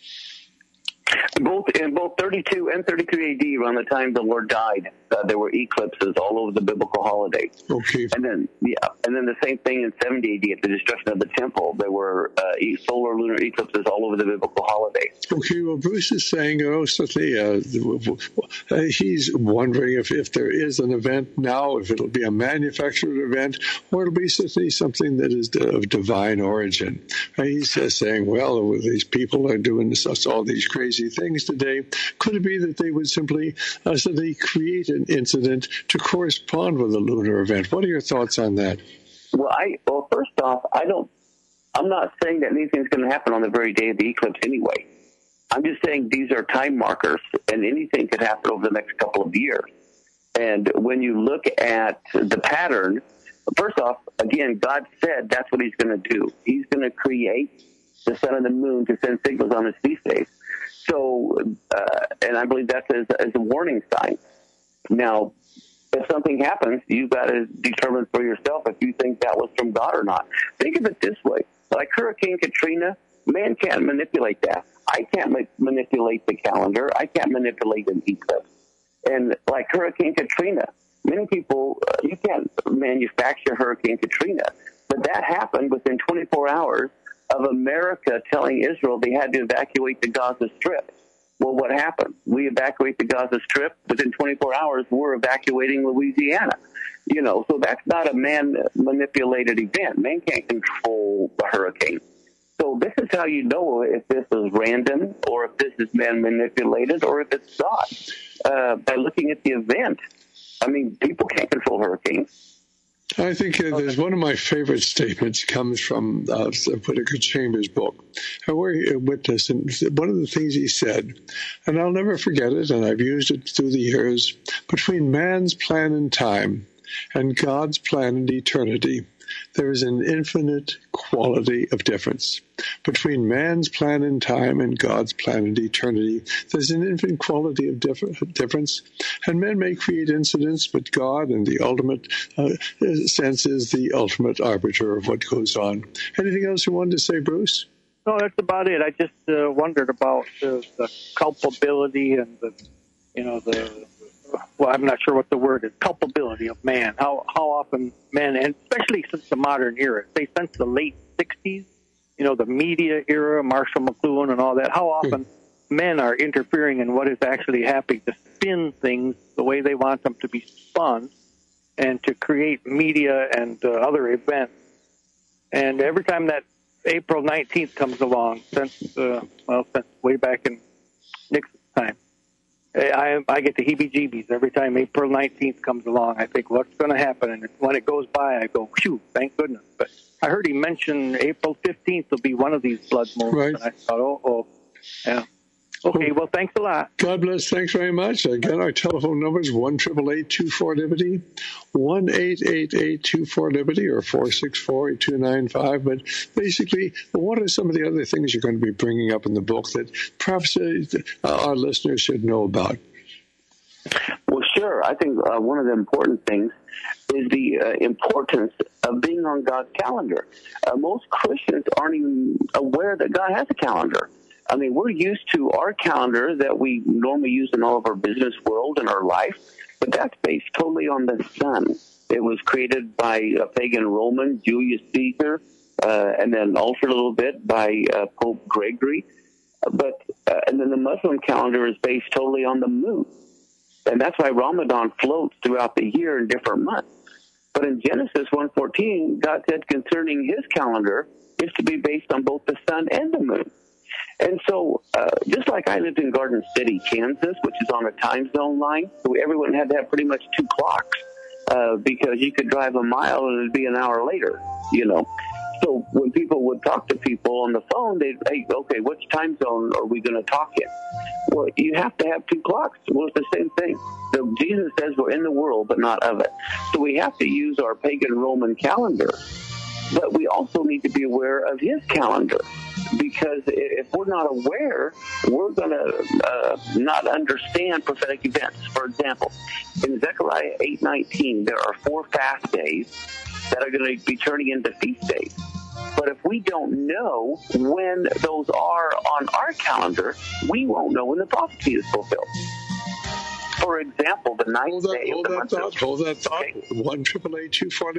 Both in both thirty-two and thirty-three A D, around the time the Lord died, uh, there were eclipses all over the biblical holidays. Okay. And then, yeah, and then the same thing in seventy A D at the destruction of the temple. There were uh, solar lunar eclipses all over the biblical holidays. Okay. Well, Bruce is saying, you know, certainly uh, uh, he's wondering if, if there is an event now, if it'll be a manufactured event, or it'll be certainly something that is of divine origin. And he's uh, saying, well, these people are doing this, all these crazy things today. Could it be that they would simply uh, simply create an incident to correspond with a lunar event? What are your thoughts on that? Well, I well, first off, I don't. I'm not saying that anything's going to happen on the very day of the eclipse anyway. I'm just saying these are time markers, and anything could happen over the next couple of years. And when you look at the pattern, first off, again, God said that's what He's going to do. He's going to create the sun and the moon to send signals on His feast days. So, uh, and I believe that's as, as a warning sign. Now, if something happens, you've got to determine for yourself if you think that was from God or not. Think of it this way. Like Hurricane Katrina, man can't manipulate that. I can't ma- manipulate the calendar. I can't manipulate an eclipse. And like Hurricane Katrina, many people, uh, you can't manufacture Hurricane Katrina. But that happened within twenty-four hours of America telling Israel they had to evacuate the Gaza Strip. Well, what happened? We evacuate the Gaza Strip. Within twenty-four hours, we're evacuating Louisiana. You know, so that's not a man-manipulated event. Man can't control the hurricane. So this is how you know if this is random or if this is man-manipulated or if it's God. Uh, by looking at the event, I mean, people can't control hurricanes. I think uh, there's one of my favorite statements comes from uh, Whittaker Chambers' book, where he witnessed, and one of the things he said, and I'll never forget it, and I've used it through the years, between man's plan in time and God's plan in eternity, there is an infinite quality of difference. Between man's plan in time and God's plan in eternity, there's an infinite quality of diff- difference. And men may create incidents, but God, in the ultimate uh, sense, is the ultimate arbiter of what goes on. Anything else you wanted to say, Bruce? No, that's about it. I just uh, wondered about the, the culpability and the, you know, the, well, I'm not sure what the word is, culpability of man. How how often men, and especially since the modern era, say since the late sixties, you know, the media era, Marshall McLuhan and all that, how often men are interfering in what is actually happening to spin things the way they want them to be spun and to create media and uh, other events. And every time that April nineteenth comes along, since, uh, well, since way back in Nixon's time, I, I get the heebie-jeebies every time April nineteenth comes along. I think, what's going to happen? And when it goes by, I go, phew, thank goodness. But I heard he mention April fifteenth will be one of these blood moons. Right. And I thought, oh, oh, yeah. Okay, well, thanks a lot. God bless. Thanks very much. Again, our telephone number is one eight eight eight, two four, Liberty, one eight eight eight, two four, Liberty, or four six four, two nine five. But basically, what are some of the other things you're going to be bringing up in the book that perhaps uh, our listeners should know about? Well, sure. I think uh, one of the important things is the uh, importance of being on God's calendar. Uh, most Christians aren't even aware that God has a calendar. I mean, we're used to our calendar that we normally use in all of our business world and our life, but that's based totally on the sun. It was created by a pagan Roman, Julius Caesar, uh, and then altered a little bit by uh, Pope Gregory. But uh, and then the Muslim calendar is based totally on the moon. And that's why Ramadan floats throughout the year in different months. But in Genesis one fourteen, God said concerning his calendar is to be based on both the sun and the moon. And so, uh, just like I lived in Garden City, Kansas, which is on a time zone line, so everyone had to have pretty much two clocks uh, because you could drive a mile and it'd be an hour later, you know. So when people would talk to people on the phone, they'd say, okay, which time zone are we going to talk in? Well, you have to have two clocks. Well, it's the same thing. So Jesus says we're in the world, but not of it. So we have to use our pagan Roman calendar, but we also need to be aware of his calendar, because if we're not aware, we're going to uh, not understand prophetic events. For example, in Zechariah eight nineteen, there are four fast days that are going to be turning into feast days. But if we don't know when those are on our calendar, we won't know when the prophecy is fulfilled. For example, the ninth hold that, day hold of the that month thought, of... Hold that thought. one triple eight two four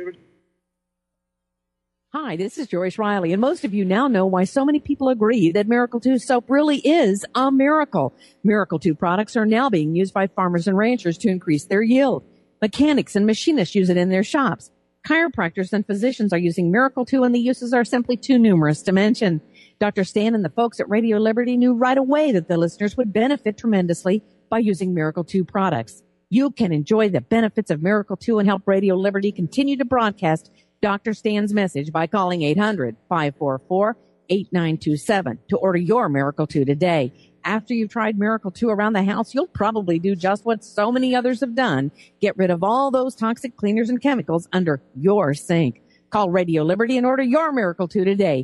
Hi, this is Joyce Riley, and most of you now know why so many people agree that Miracle two soap really is a miracle. Miracle two products are now being used by farmers and ranchers to increase their yield. Mechanics and machinists use it in their shops. Chiropractors and physicians are using Miracle two, and the uses are simply too numerous to mention. Doctor Stan and the folks at Radio Liberty knew right away that the listeners would benefit tremendously by using Miracle two products. You can enjoy the benefits of Miracle two and help Radio Liberty continue to broadcast Doctor Stan's message by calling eight hundred, five four four, eight nine two seven to order your Miracle two today. After you've tried Miracle two around the house, you'll probably do just what so many others have done. Get rid of all those toxic cleaners and chemicals under your sink. Call Radio Liberty and order your Miracle two today.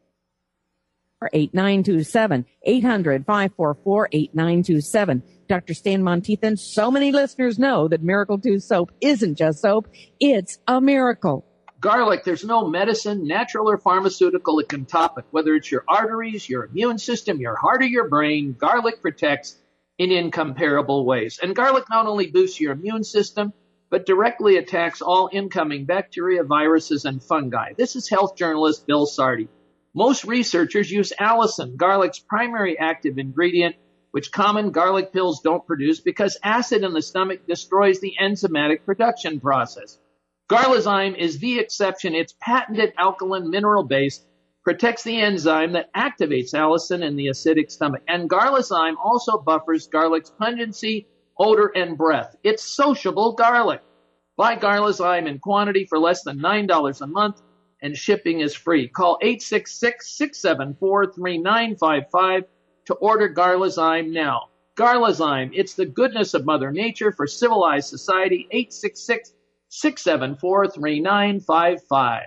Or eight nine two seven, eight hundred, five four four, eight nine two seven. Doctor Stan Monteith, so many listeners know that Miracle two soap isn't just soap, it's a miracle. Garlic, there's no medicine, natural or pharmaceutical that can top it. Whether it's your arteries, your immune system, your heart, or your brain, garlic protects in incomparable ways. And garlic not only boosts your immune system, but directly attacks all incoming bacteria, viruses, and fungi. This is health journalist Bill Sardi. Most researchers use allicin, garlic's primary active ingredient, which common garlic pills don't produce because acid in the stomach destroys the enzymatic production process. Garlazyme is the exception. Its patented alkaline mineral base protects the enzyme that activates allicin in the acidic stomach. And Garlazyme also buffers garlic's pungency, odor, and breath. It's sociable garlic. Buy Garlazyme in quantity for less than nine dollars a month, and shipping is free. Call eight six six, six seven four, three nine five five to order Garlazyme now. Garlazyme, it's the goodness of Mother Nature for civilized society. eight six six, six seven four, three nine five five.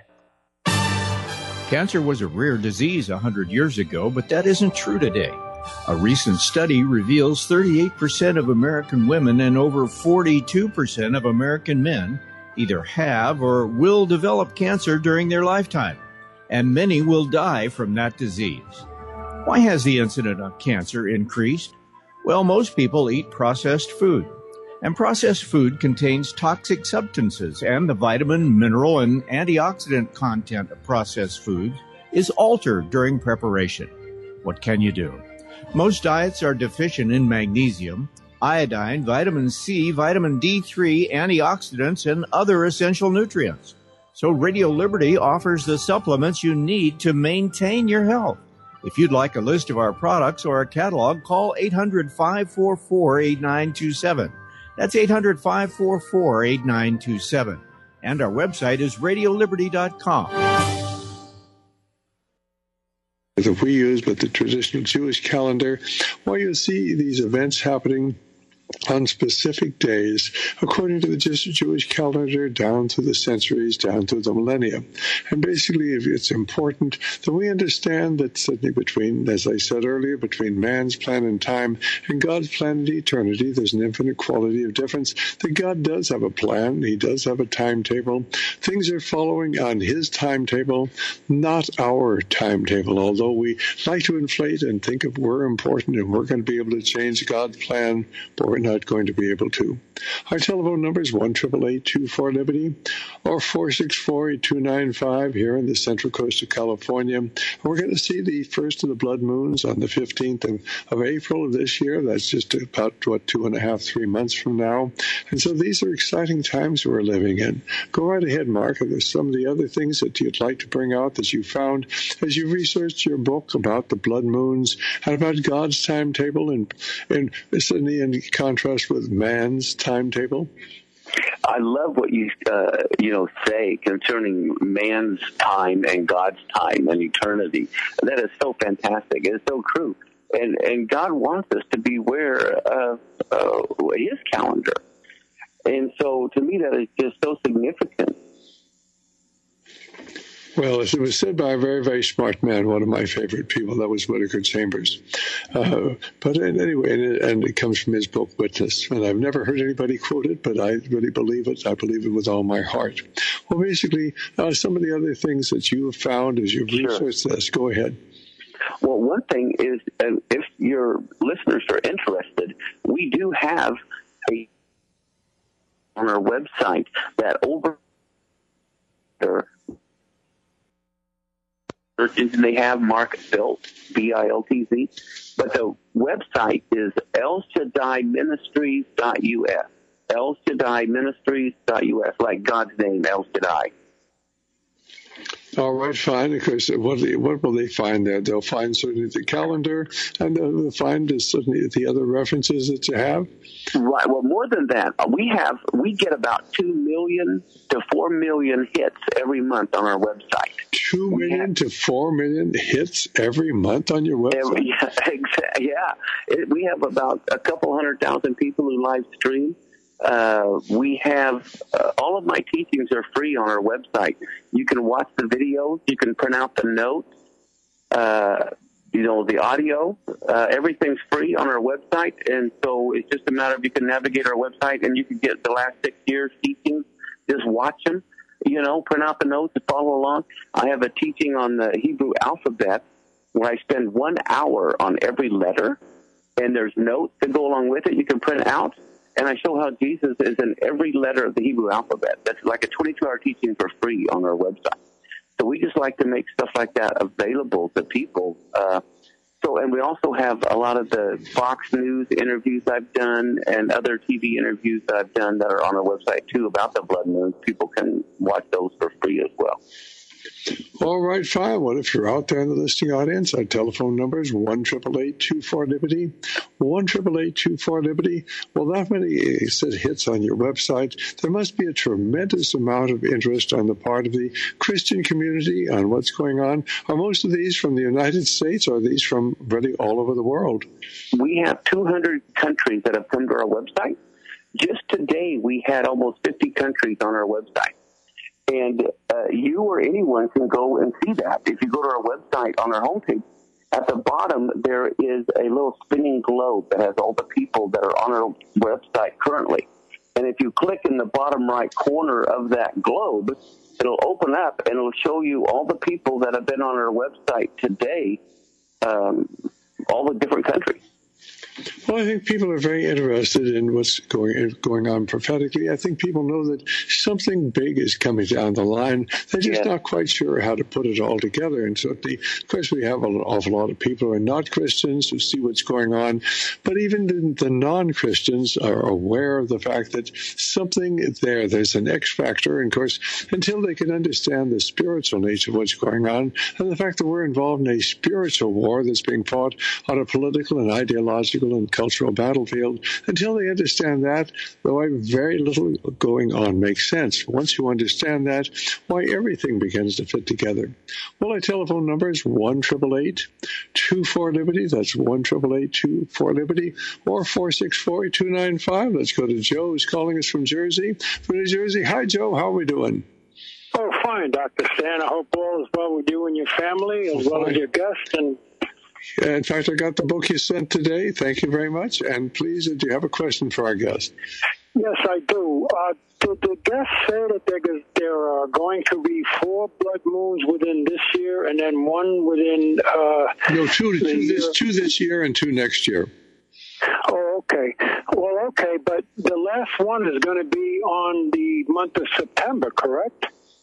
Cancer was a rare disease one hundred years ago, but that isn't true today. A recent study reveals thirty-eight percent of American women and over forty-two percent of American men either have or will develop cancer during their lifetime, and many will die from that disease. Why has the incidence of cancer increased? Well, most people eat processed food. And processed food contains toxic substances, and the vitamin, mineral, and antioxidant content of processed foods is altered during preparation. What can you do? Most diets are deficient in magnesium, iodine, vitamin C, vitamin D three, antioxidants, and other essential nutrients. So Radio Liberty offers the supplements you need to maintain your health. If you'd like a list of our products or a catalog, call eight hundred, five four four, eight nine two seven. That's eight hundred, five four four, eight nine two seven. And our website is radio liberty dot com. That we use, but the traditional Jewish calendar, well, you see these events happening on specific days, according to the Jewish calendar, down through the centuries, down through the millennia. And basically, it's important that we understand that suddenly between, as I said earlier, between man's plan and time and God's plan and eternity, there's an infinite quality of difference, that God does have a plan. He does have a timetable. Things are following on his timetable, not our timetable, although we like to inflate and think of we're important and we're going to be able to change God's plan, but we're not going to be able to. Our telephone number is one eight eight eight, two four, Liberty or four six four, eight two nine five here in the Central Coast of California. And we're going to see the first of the blood moons on the fifteenth of, of April of this year. That's just about, what, two and a half, three months from now. And so these are exciting times we're living in. Go right ahead, Mark. Are there some of the other things that you'd like to bring out that you found as you researched your book about the blood moons and about God's timetable and, and certainly in contrast with man's timetable? I love what you uh, you know say concerning man's time and God's time and eternity. That is so fantastic. It's so true. And and God wants us to be aware of uh, His calendar. And so to me that is just so significant. Well, as it was said by a very, very smart man, one of my favorite people, that was Whittaker Chambers. Uh, but anyway, and it, and it comes from his book, Witness. And I've never heard anybody quote it, but I really believe it. I believe it with all my heart. Well, basically, uh, some of the other things that you have found as you've Sure. researched this, go ahead. Well, one thing is, and if your listeners are interested, we do have a on our website that over search engine they have, Mark Bilt, B I L T Z. But the website is El Shaddai Ministries dot U S. El Shaddai Ministries dot U S, like God's name, El Shaddai. All right, fine. Because what what will they find there? They'll find certainly the calendar, and they'll find certainly the other references that you have. Right. Well, more than that, we have we get about two million to four million hits every month on our website. Two million to four million hits every month on your website. Every, yeah, exactly. Yeah, it, we have about a couple hundred thousand people who live stream. Uh, we have uh, all of my teachings are free on our website. You can watch the videos. You can print out the notes. Uh, you know, the audio. Uh, everything's free on our website, and so it's just a matter of you can navigate our website and you can get the last six years teachings. Just watch them. You know, print out the notes and follow along. I have a teaching on the Hebrew alphabet where I spend one hour on every letter, and there's notes that go along with it. You can print out. And I show how Jesus is in every letter of the Hebrew alphabet. That's like a twenty-two hour teaching for free on our website. So we just like to make stuff like that available to people. Uh, so, and we also have a lot of the Fox News interviews I've done and other T V interviews that I've done that are on our website too about the blood moons. People can watch those for free as well. All right, fine. Well, if you're out there in the listening audience, our telephone number is one eight eight eight, two four, Liberty, one eight eight eight, two four, Liberty. Well, that many said hits on your website. There must be a tremendous amount of interest on the part of the Christian community on what's going on. Are most of these from the United States, or are these from really all over the world? We have two hundred countries that have come to our website. Just today, we had almost fifty countries on our website. And uh, you or anyone can go and see that. If you go to our website on our homepage, at the bottom there is a little spinning globe that has all the people that are on our website currently. And if you click in the bottom right corner of that globe, it'll open up and it'll show you all the people that have been on our website today, um, all the different countries. Well, I think people are very interested in what's going going on prophetically. I think people know that something big is coming down the line. They're just yeah. not quite sure how to put it all together. And so, the, of course, we have an awful lot of people who are not Christians who see what's going on. But even the, the non-Christians are aware of the fact that something is there. There's an X factor. And, of course, until they can understand the spiritual nature of what's going on and the fact that we're involved in a spiritual war that's being fought on a political and ideological and cultural battlefield, until they understand that, though very little going on makes sense. Once you understand that, why, everything begins to fit together. Well, our telephone number is one eight eight eight, two four, Liberty. That's one eight eight eight, two four, Liberty, or four six four, two nine five. Let's go to Joe, who's calling us from Jersey. From New Jersey. Hi, Joe. How are we doing? Oh, fine, Doctor Stan. I hope all is well with you and your family, as well as your guests. And In fact, I got the book you sent today. Thank you very much. And please, do you have a question for our guest? Yes, I do. Uh, did the guest say that there, there are going to be four blood moons within this year and then one within... Uh, no, two, two, this, two this year and two next year. Oh, Okay. Well, okay, but the last one is going to be on the month of September, correct?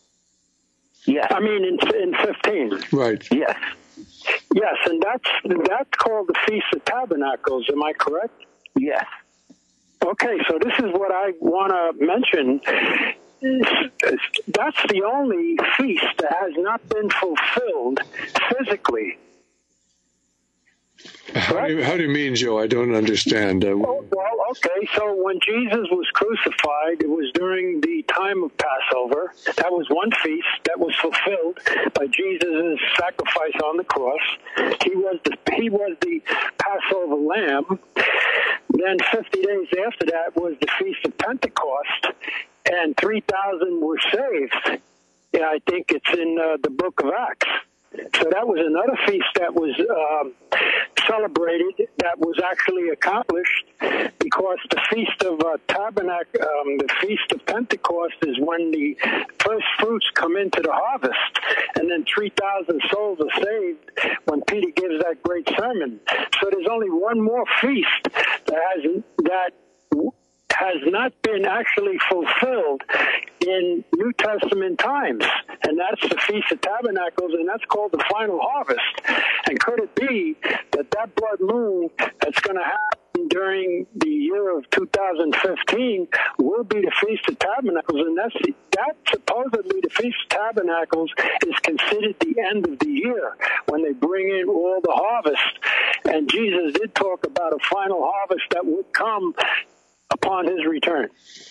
Yes. I mean, in in fifteen. Right. Yes. Yes, and that's that's called the Feast of Tabernacles. Am I correct? Yes. Okay, so this is what I want to mention. That's the only feast that has not been fulfilled physically. How do, you, how do you mean, Joe? I don't understand. Uh, oh, well, okay. So when Jesus was crucified, it was during the time of Passover. That was one feast that was fulfilled by Jesus' sacrifice on the cross. He was the he was the Passover lamb. Then fifty days after that was the Feast of Pentecost, and three thousand were saved. Yeah, I think it's in uh, the book of Acts. So that was another feast that was um, celebrated, that was actually accomplished, because the Feast of uh, Tabernacle, um, the Feast of Pentecost is when the first fruits come into the harvest, and then three thousand souls are saved when Peter gives that great sermon. So there's only one more feast that has that has not been actually fulfilled in New Testament times, and that's the Feast of Tabernacles, and that's called the final harvest. And could it be that that blood moon that's going to happen during the year of two thousand fifteen will be the Feast of Tabernacles? And that's the, that supposedly the Feast of Tabernacles is considered the end of the year when they bring in all the harvest. And Jesus did talk about a final harvest that would come upon his return.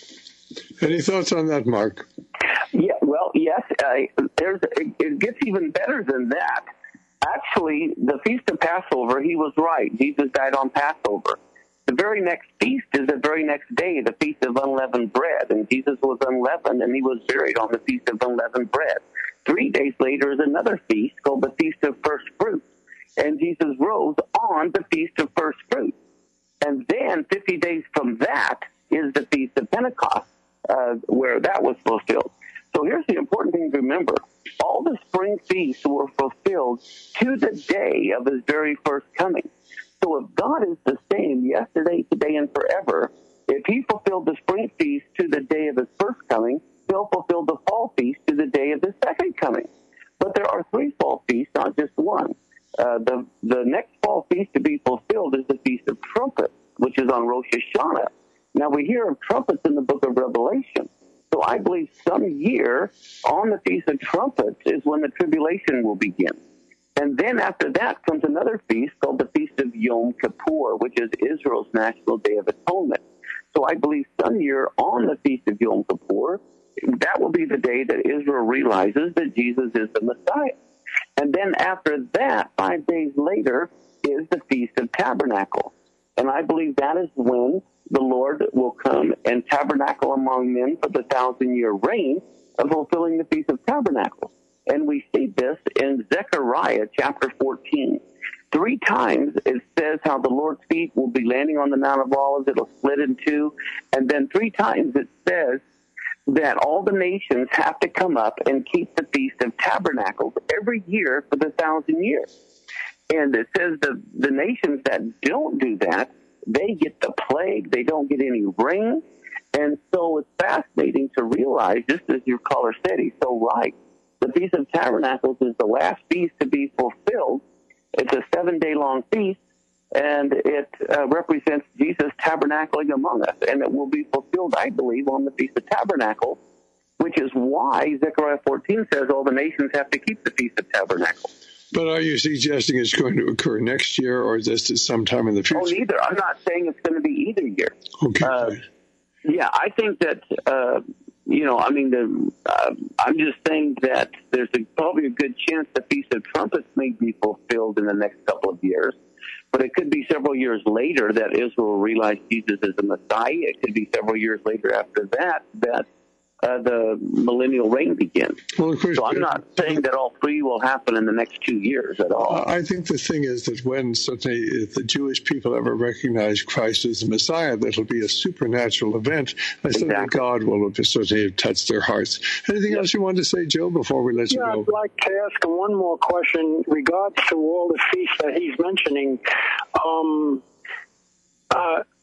Any thoughts on that, Mark? Yeah, well, yes. Uh, there's it, it gets even better than that. Actually, the Feast of Passover, he was right. Jesus died on Passover. The very next feast is the very next day, the Feast of Unleavened Bread. And Jesus was unleavened, and he was buried on the Feast of Unleavened Bread. Three days later is another feast called the Feast of First Fruits. And Jesus rose on the Feast of First Fruits. And then fifty days from that is the Feast of Pentecost, uh, where that was fulfilled. So here's the important thing to remember. All the spring feasts were fulfilled to the day of his very first coming. So if God is the same yesterday, today, and forever, if he fulfilled the spring feast to the day of his first coming, he'll fulfill the fall feast to the day of his second coming. But there are three fall feasts, not just one. Uh, the, the next fall feast to be fulfilled is the Feast of Trumpets, which is on Rosh Hashanah. Now, we hear of trumpets in the book of Revelation. So I believe some year on the Feast of Trumpets is when the tribulation will begin. And then after that comes another feast called the Feast of Yom Kippur, which is Israel's National Day of Atonement. So I believe some year on the Feast of Yom Kippur, that will be the day that Israel realizes that Jesus is the Messiah. And then after that, five days later, is the Feast of Tabernacles. And I believe that is when the Lord will come and tabernacle among men for the thousand-year reign of fulfilling the Feast of Tabernacles. And we see this in Zechariah chapter fourteen. Three times it says how the Lord's feet will be landing on the Mount of Olives. It'll split in two. And then three times it says that all the nations have to come up and keep the Feast of Tabernacles every year for the thousand years. And it says the, the nations that don't do that, they get the plague. They don't get any rain. And so it's fascinating to realize, just as your caller said, he's so right. The Feast of Tabernacles is the last feast to be fulfilled. It's a seven-day-long feast, and it uh, represents Jesus tabernacling among us. And it will be fulfilled, I believe, on the Feast of Tabernacles, which is why Zechariah fourteen says all the nations have to keep the Feast of Tabernacles. But are you suggesting it's going to occur next year, or is this sometime in the future? Oh, neither. I'm not saying it's going to be either year. Okay. Uh, yeah, I think that, uh, you know, I mean, the, uh, I'm just saying that there's a, probably a good chance the Feast of Trumpets may be fulfilled in the next couple of years. But it could be several years later that Israel will realize Jesus is the Messiah. It could be several years later after that that Uh, the millennial reign begins. Well, of course, so I'm not saying that all three will happen in the next two years at all. I think the thing is that when certainly if the Jewish people ever recognize Christ as the Messiah, that'll be a supernatural event. I think exactly. God will have certainly have touched their hearts. Anything yeah. else you want to say, Joe, before we let yeah, you go? I'd like to ask him one more question in regards to all the feasts that he's mentioning. Um, uh, I,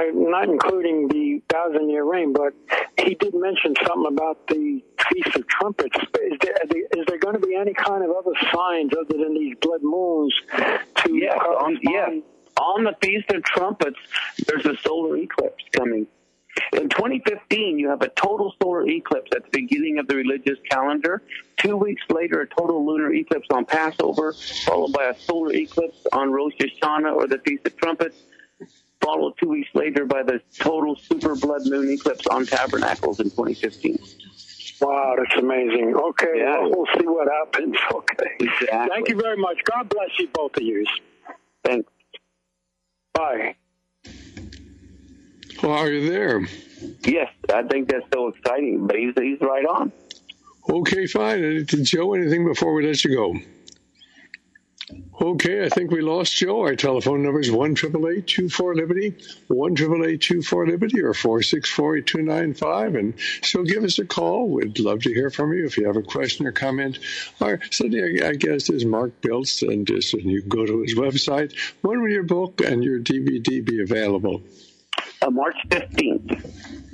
I, not including the thousand year reign, but he did mention something about the Feast of Trumpets. Is there, is there going to be any kind of other signs other than these blood moons to yes, on, yes. on the Feast of Trumpets, there's a solar eclipse coming. In twenty fifteen, you have a total solar eclipse at the beginning of the religious calendar. Two weeks later, a total lunar eclipse on Passover, followed by a solar eclipse on Rosh Hashanah or the Feast of Trumpets, followed two weeks later by the total super blood moon eclipse on Tabernacles in twenty fifteen. Wow, that's amazing. Okay, yeah. well, we'll see what happens. Okay. Exactly. Thank you very much. God bless you, both of you. Thanks. Bye. Well, are you there? Yes, I think that's so exciting, but he's, he's right on. Okay, fine. Joe, anything before we let you go? Okay, I think we lost Joe. Our telephone number is one eight eight eight, two four, Liberty, one eight eight eight, two four, Liberty, or four six four, eight two nine five. And so give us a call. We'd love to hear from you if you have a question or comment. Our Sunday, I guess, is Mark Biltz, and just, and you can go to his website. When will your book and your D V D be available? Uh, March fifteenth.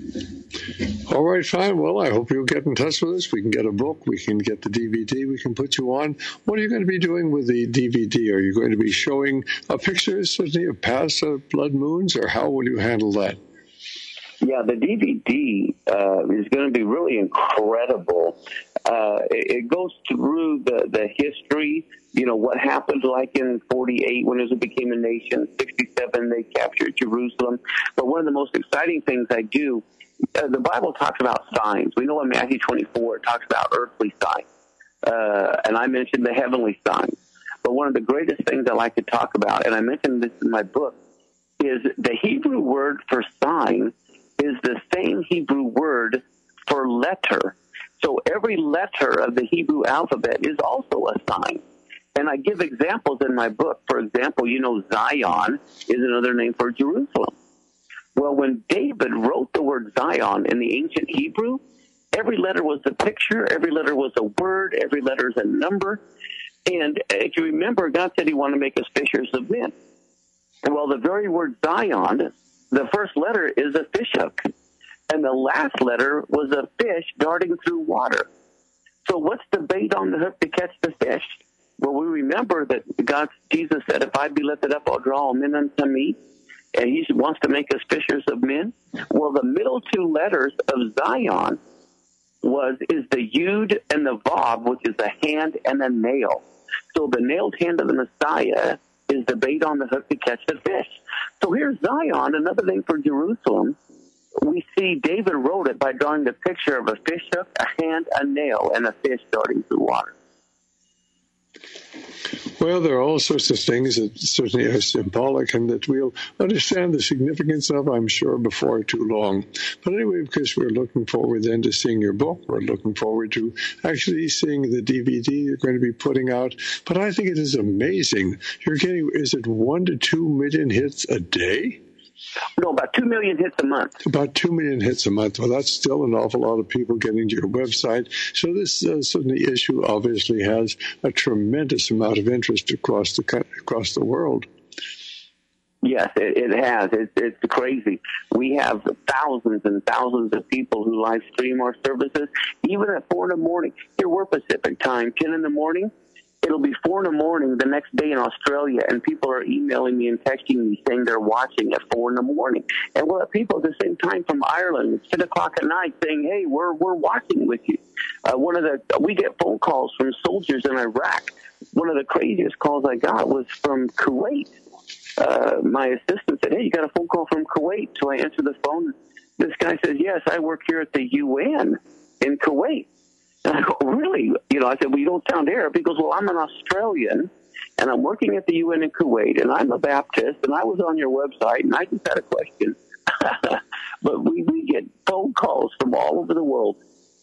All right, fine. Well, I hope you'll get in touch with us. We can get a book. We can get the D V D. We can put you on. What are you going to be doing with the D V D? Are you going to be showing uh, pictures of past uh, blood moons, or how will you handle that? Yeah, the D V D uh, is going to be really incredible. Uh, it, it goes through the, the history, you know, what happened like in forty-eight when Israel became a nation, sixty-seven they captured Jerusalem. But one of the most exciting things I do, uh, the Bible talks about signs. We know in Matthew twenty-four it talks about earthly signs, uh, and I mentioned the heavenly signs. But one of the greatest things I like to talk about, and I mentioned this in my book, is the Hebrew word for sign is the same Hebrew word for letter. So every letter of the Hebrew alphabet is also a sign. And I give examples in my book. For example, you know, Zion is another name for Jerusalem. Well, when David wrote the word Zion in the ancient Hebrew, every letter was a picture, every letter was a word, every letter is a number. And if you remember, God said he wanted to make us fishers of men. Well, the very word Zion, the first letter is a fish hook, and the last letter was a fish darting through water. So what's the bait on the hook to catch the fish? Well, we remember that God, Jesus said, if I be lifted up, I'll draw all men unto me, and he wants to make us fishers of men. Well, the middle two letters of Zion was is the Yud and the Vav, which is a hand and a nail. So the nailed hand of the Messiah is the bait on the hook to catch the fish. So here's Zion, another name for Jerusalem. We see David wrote it by drawing the picture of a fish hook, a hand, a nail, and a fish darting through water. Well, there are all sorts of things that certainly are symbolic and that we'll understand the significance of, I'm sure, before too long. But anyway, because we're looking forward then to seeing your book, we're looking forward to actually seeing the D V D you're going to be putting out. But I think it is amazing. You're getting, is it one to two million hits a day? No, about two million hits a month. About two million hits a month. Well, that's still an awful lot of people getting to your website. So this uh, certainly issue obviously has a tremendous amount of interest across the across the world. Yes, it, it has. It, it's crazy. We have thousands and thousands of people who live stream our services, even at four in the morning. Here we're Pacific time, ten in the morning. It'll be four in the morning the next day in Australia, and people are emailing me and texting me saying they're watching at four in the morning. And we'll have people at the same time from Ireland. It's ten o'clock at night saying, hey, we're we're watching with you. Uh, one of the we get phone calls from soldiers in Iraq. One of the craziest calls I got was from Kuwait. Uh, my assistant said, hey, you got a phone call from Kuwait. So I answered the phone. This guy says, yes, I work here at the U N in Kuwait. And I go, really? You know, I said, well, you don't sound Arab. He goes, well, I'm an Australian, and I'm working at the U N in Kuwait, and I'm a Baptist, and I was on your website, and I just had a question. But we, we get phone calls from all over the world.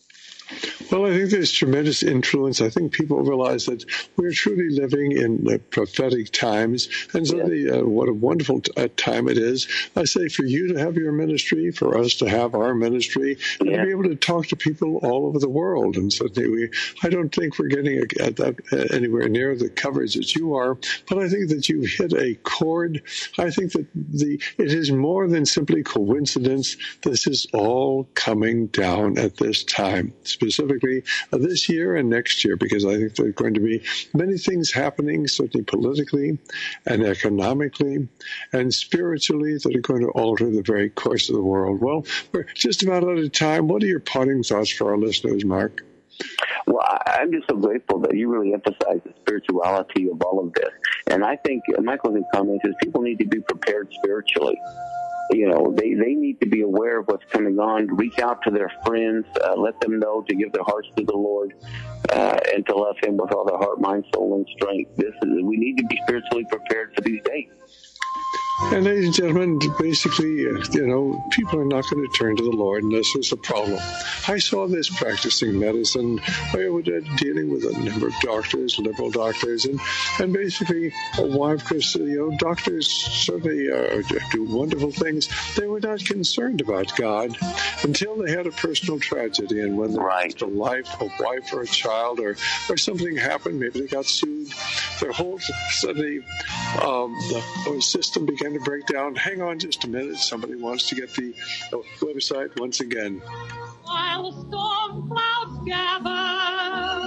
Well, I think there's tremendous influence. I think people realize that we're truly living in uh, prophetic times. And so the, uh, what a wonderful t- uh, time it is. I say for you to have your ministry, for us to have our ministry, and Yeah. to be able to talk to people all over the world. And so we, I don't think we're getting a, at that, uh, anywhere near the coverage that you are, but I think that you've hit a chord. I think that the it is more than simply coincidence. This is all coming down at this time, specifically uh, this year and next year, because I think there are going to be many things happening, certainly politically and economically and spiritually, that are going to alter the very course of the world. Well, we're just about out of time. What are your parting thoughts for our listeners, Mark? Well, I, I'm just so grateful that you really emphasize the spirituality of all of this. And I think uh, my closing comment is people need to be prepared spiritually. You know, they, they need to be aware of what's coming on, reach out to their friends, uh, let them know to give their hearts to the Lord, uh, and to love Him with all their heart, mind, soul, and strength. This is, we need to be spiritually prepared for these days. And ladies and gentlemen, basically, uh, you know, people are not going to turn to the Lord unless there's a problem. I saw this practicing medicine. I was uh, dealing with a number of doctors, liberal doctors, and, and basically, uh, why, of course, uh, you know, doctors certainly uh, do wonderful things. They were not concerned about God until they had a personal tragedy, and when they lost a life, a wife, or a child, or, or something happened, maybe they got sued, their whole suddenly um, the whole system began to break down. Hang on just a minute. Somebody wants to get the uh, website once again. While storm clouds gather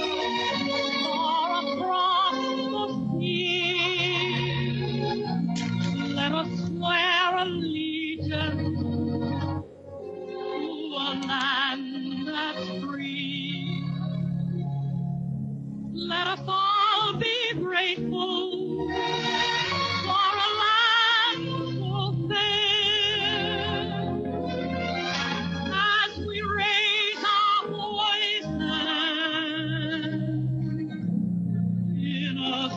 far across the sea, let us swear allegiance to a land that's free. Let us all be grateful for a land so fair, as we raise our voices in a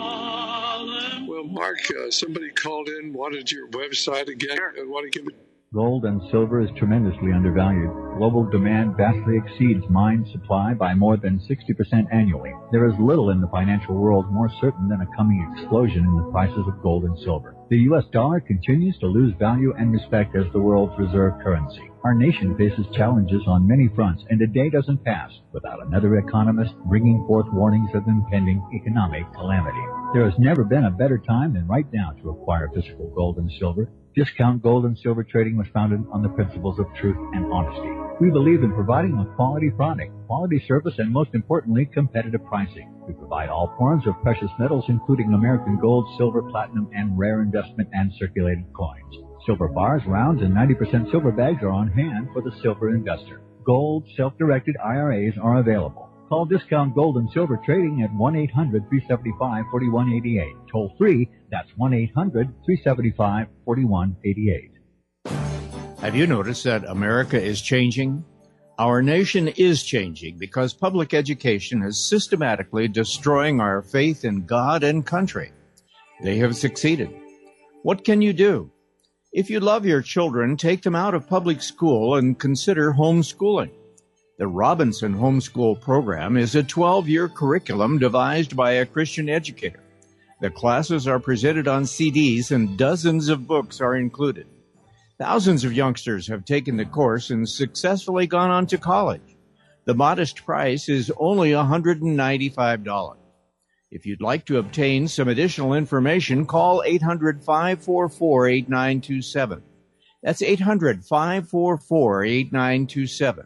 solemn. Well, Mark, uh, somebody called in, wanted your website again. I want to give it. Gold and silver is tremendously undervalued. Global demand vastly exceeds mine supply by more than sixty percent annually. There is little in the financial world more certain than a coming explosion in the prices of gold and silver. The U S dollar continues to lose value and respect as the world's reserve currency. Our nation faces challenges on many fronts, and a day doesn't pass without another economist bringing forth warnings of impending economic calamity. There has never been a better time than right now to acquire physical gold and silver. Discount Gold and Silver Trading was founded on the principles of truth and honesty. We believe in providing a quality product, quality service, and most importantly, competitive pricing. We provide all forms of precious metals, including American gold, silver, platinum, and rare investment and circulated coins. Silver bars, rounds, and ninety percent silver bags are on hand for the silver investor. Gold self-directed I R As are available. Call Discount Gold and Silver Trading at one eight hundred, three seven five, four one eight eight. Toll free, that's one eight hundred, three seven five, four one eight eight. Have you noticed that America is changing? Our nation is changing because public education is systematically destroying our faith in God and country. They have succeeded. What can you do? If you love your children, take them out of public school and consider homeschooling. The Robinson Homeschool Program is a twelve-year curriculum devised by a Christian educator. The classes are presented on C Ds and dozens of books are included. Thousands of youngsters have taken the course and successfully gone on to college. The modest price is only one hundred ninety-five dollars. If you'd like to obtain some additional information, call eight hundred, five four four, eight nine two seven. That's eight hundred, five four four, eight nine two seven.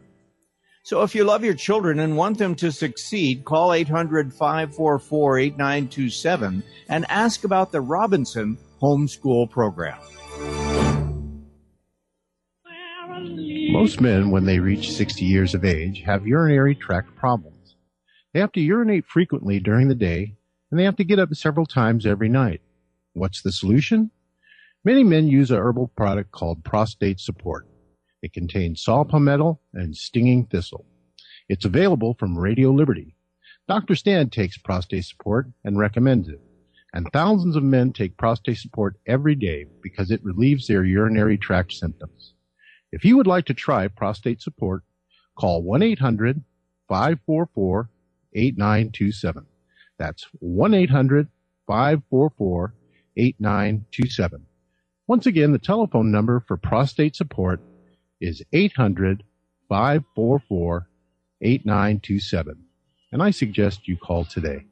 So if you love your children and want them to succeed, call eight hundred, five four four, eight nine two seven and ask about the Robinson Homeschool Program. Most men, when they reach sixty years of age, have urinary tract problems. They have to urinate frequently during the day, and they have to get up several times every night. What's the solution? Many men use a herbal product called Prostate Support. It contains saw palmetto and stinging thistle. It's available from Radio Liberty. Doctor Stan takes Prostate Support and recommends it. And thousands of men take Prostate Support every day because it relieves their urinary tract symptoms. If you would like to try Prostate Support, Call one eight hundred five four four eight nine two seven. That's one eight hundred five four four eight nine two seven. Once again, the telephone number for prostate support is eight hundred five four four eight nine two seven. And I suggest you call today.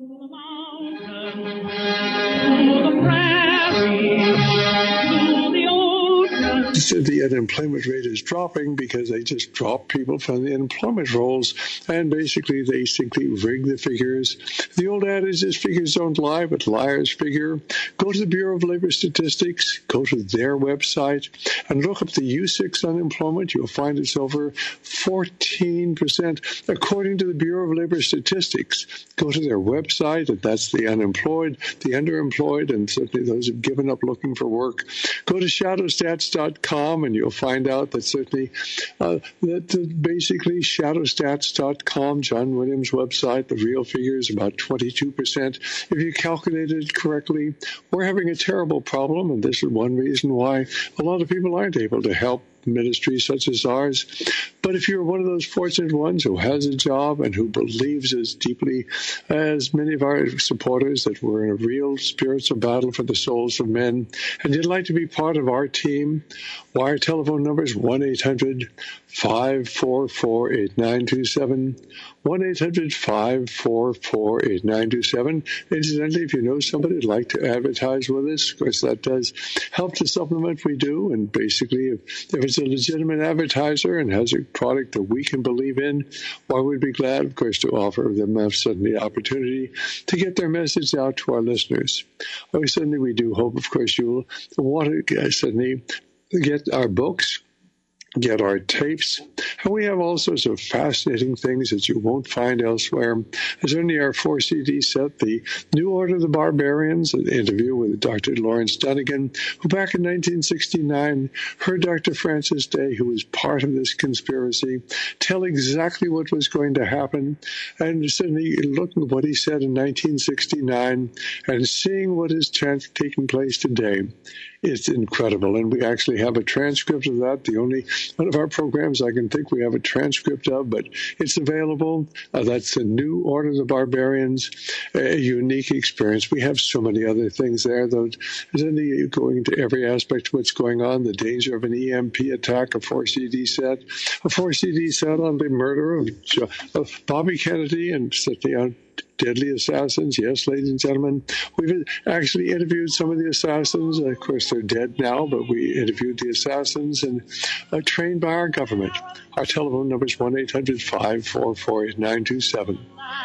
So the unemployment rate is dropping because they just drop people from the unemployment rolls, and basically they simply rig the figures. The old adage is figures don't lie, but liars figure. Go to the Bureau of Labor Statistics, go to their website, and look up the U six unemployment. You'll find it's over fourteen percent, according to the Bureau of Labor Statistics. Go to their website, and that's the unemployed, the underemployed, and certainly those who've given up looking for work. Go to shadow stats dot com, and you'll find out that certainly uh, that uh, basically shadow stats dot com, John Williams' website, the real figure is about twenty-two percent. If you calculated it correctly, we're having a terrible problem, and this is one reason why a lot of people aren't able to help ministries such as ours. But if you're one of those fortunate ones who has a job and who believes as deeply as many of our supporters that we're in a real spiritual battle for the souls of men, and you'd like to be part of our team, wire telephone number is one eight hundred five four four eight nine two seven, one eight hundred five four four eight nine two seven. Incidentally, if you know somebody who'd like to advertise with us, of course, that does help to supplement what we do. And basically, if, if it's a legitimate advertiser and has a product that we can believe in, well, we'd be glad, of course, to offer them uh, certainly the opportunity to get their message out to our listeners. Well, certainly, we do hope, of course, you'll want to uh, certainly get our books, get our tapes, and we have all sorts of fascinating things that you won't find elsewhere. Certainly our four C D set, The New Order of the Barbarians, an interview with Doctor Lawrence Dunnigan, who back in nineteen sixty-nine heard Doctor Francis Day, who was part of this conspiracy, tell exactly what was going to happen. And certainly looking at what he said in nineteen sixty-nine and seeing what is taking place today, it's incredible. And we actually have a transcript of that. The only one of our programs I can think we have a transcript of, but it's available. Uh, that's The New Order of the Barbarians, a unique experience. We have so many other things there, though. Certainly going into every aspect of what's going on, the danger of an E M P attack, a four C D set, a four C D set on the murder of, of Bobby Kennedy, and certainly on deadly assassins. Yes, ladies and gentlemen, we've actually interviewed some of the assassins. Of course, they're dead now, but we interviewed the assassins and uh, trained by our government. Our telephone number is one eight hundred five four four eight nine two seven.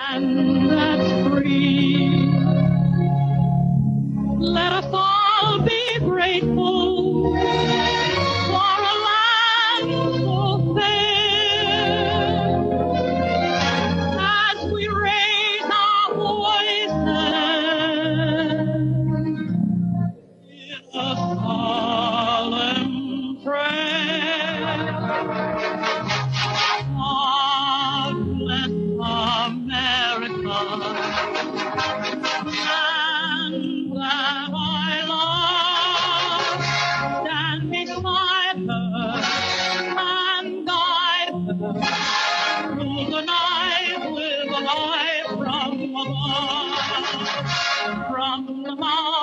Let us all be grateful for a land so fair. As we raise our voices in a solemn prayer, God bless America. Through the night with a light from above, from the mountain.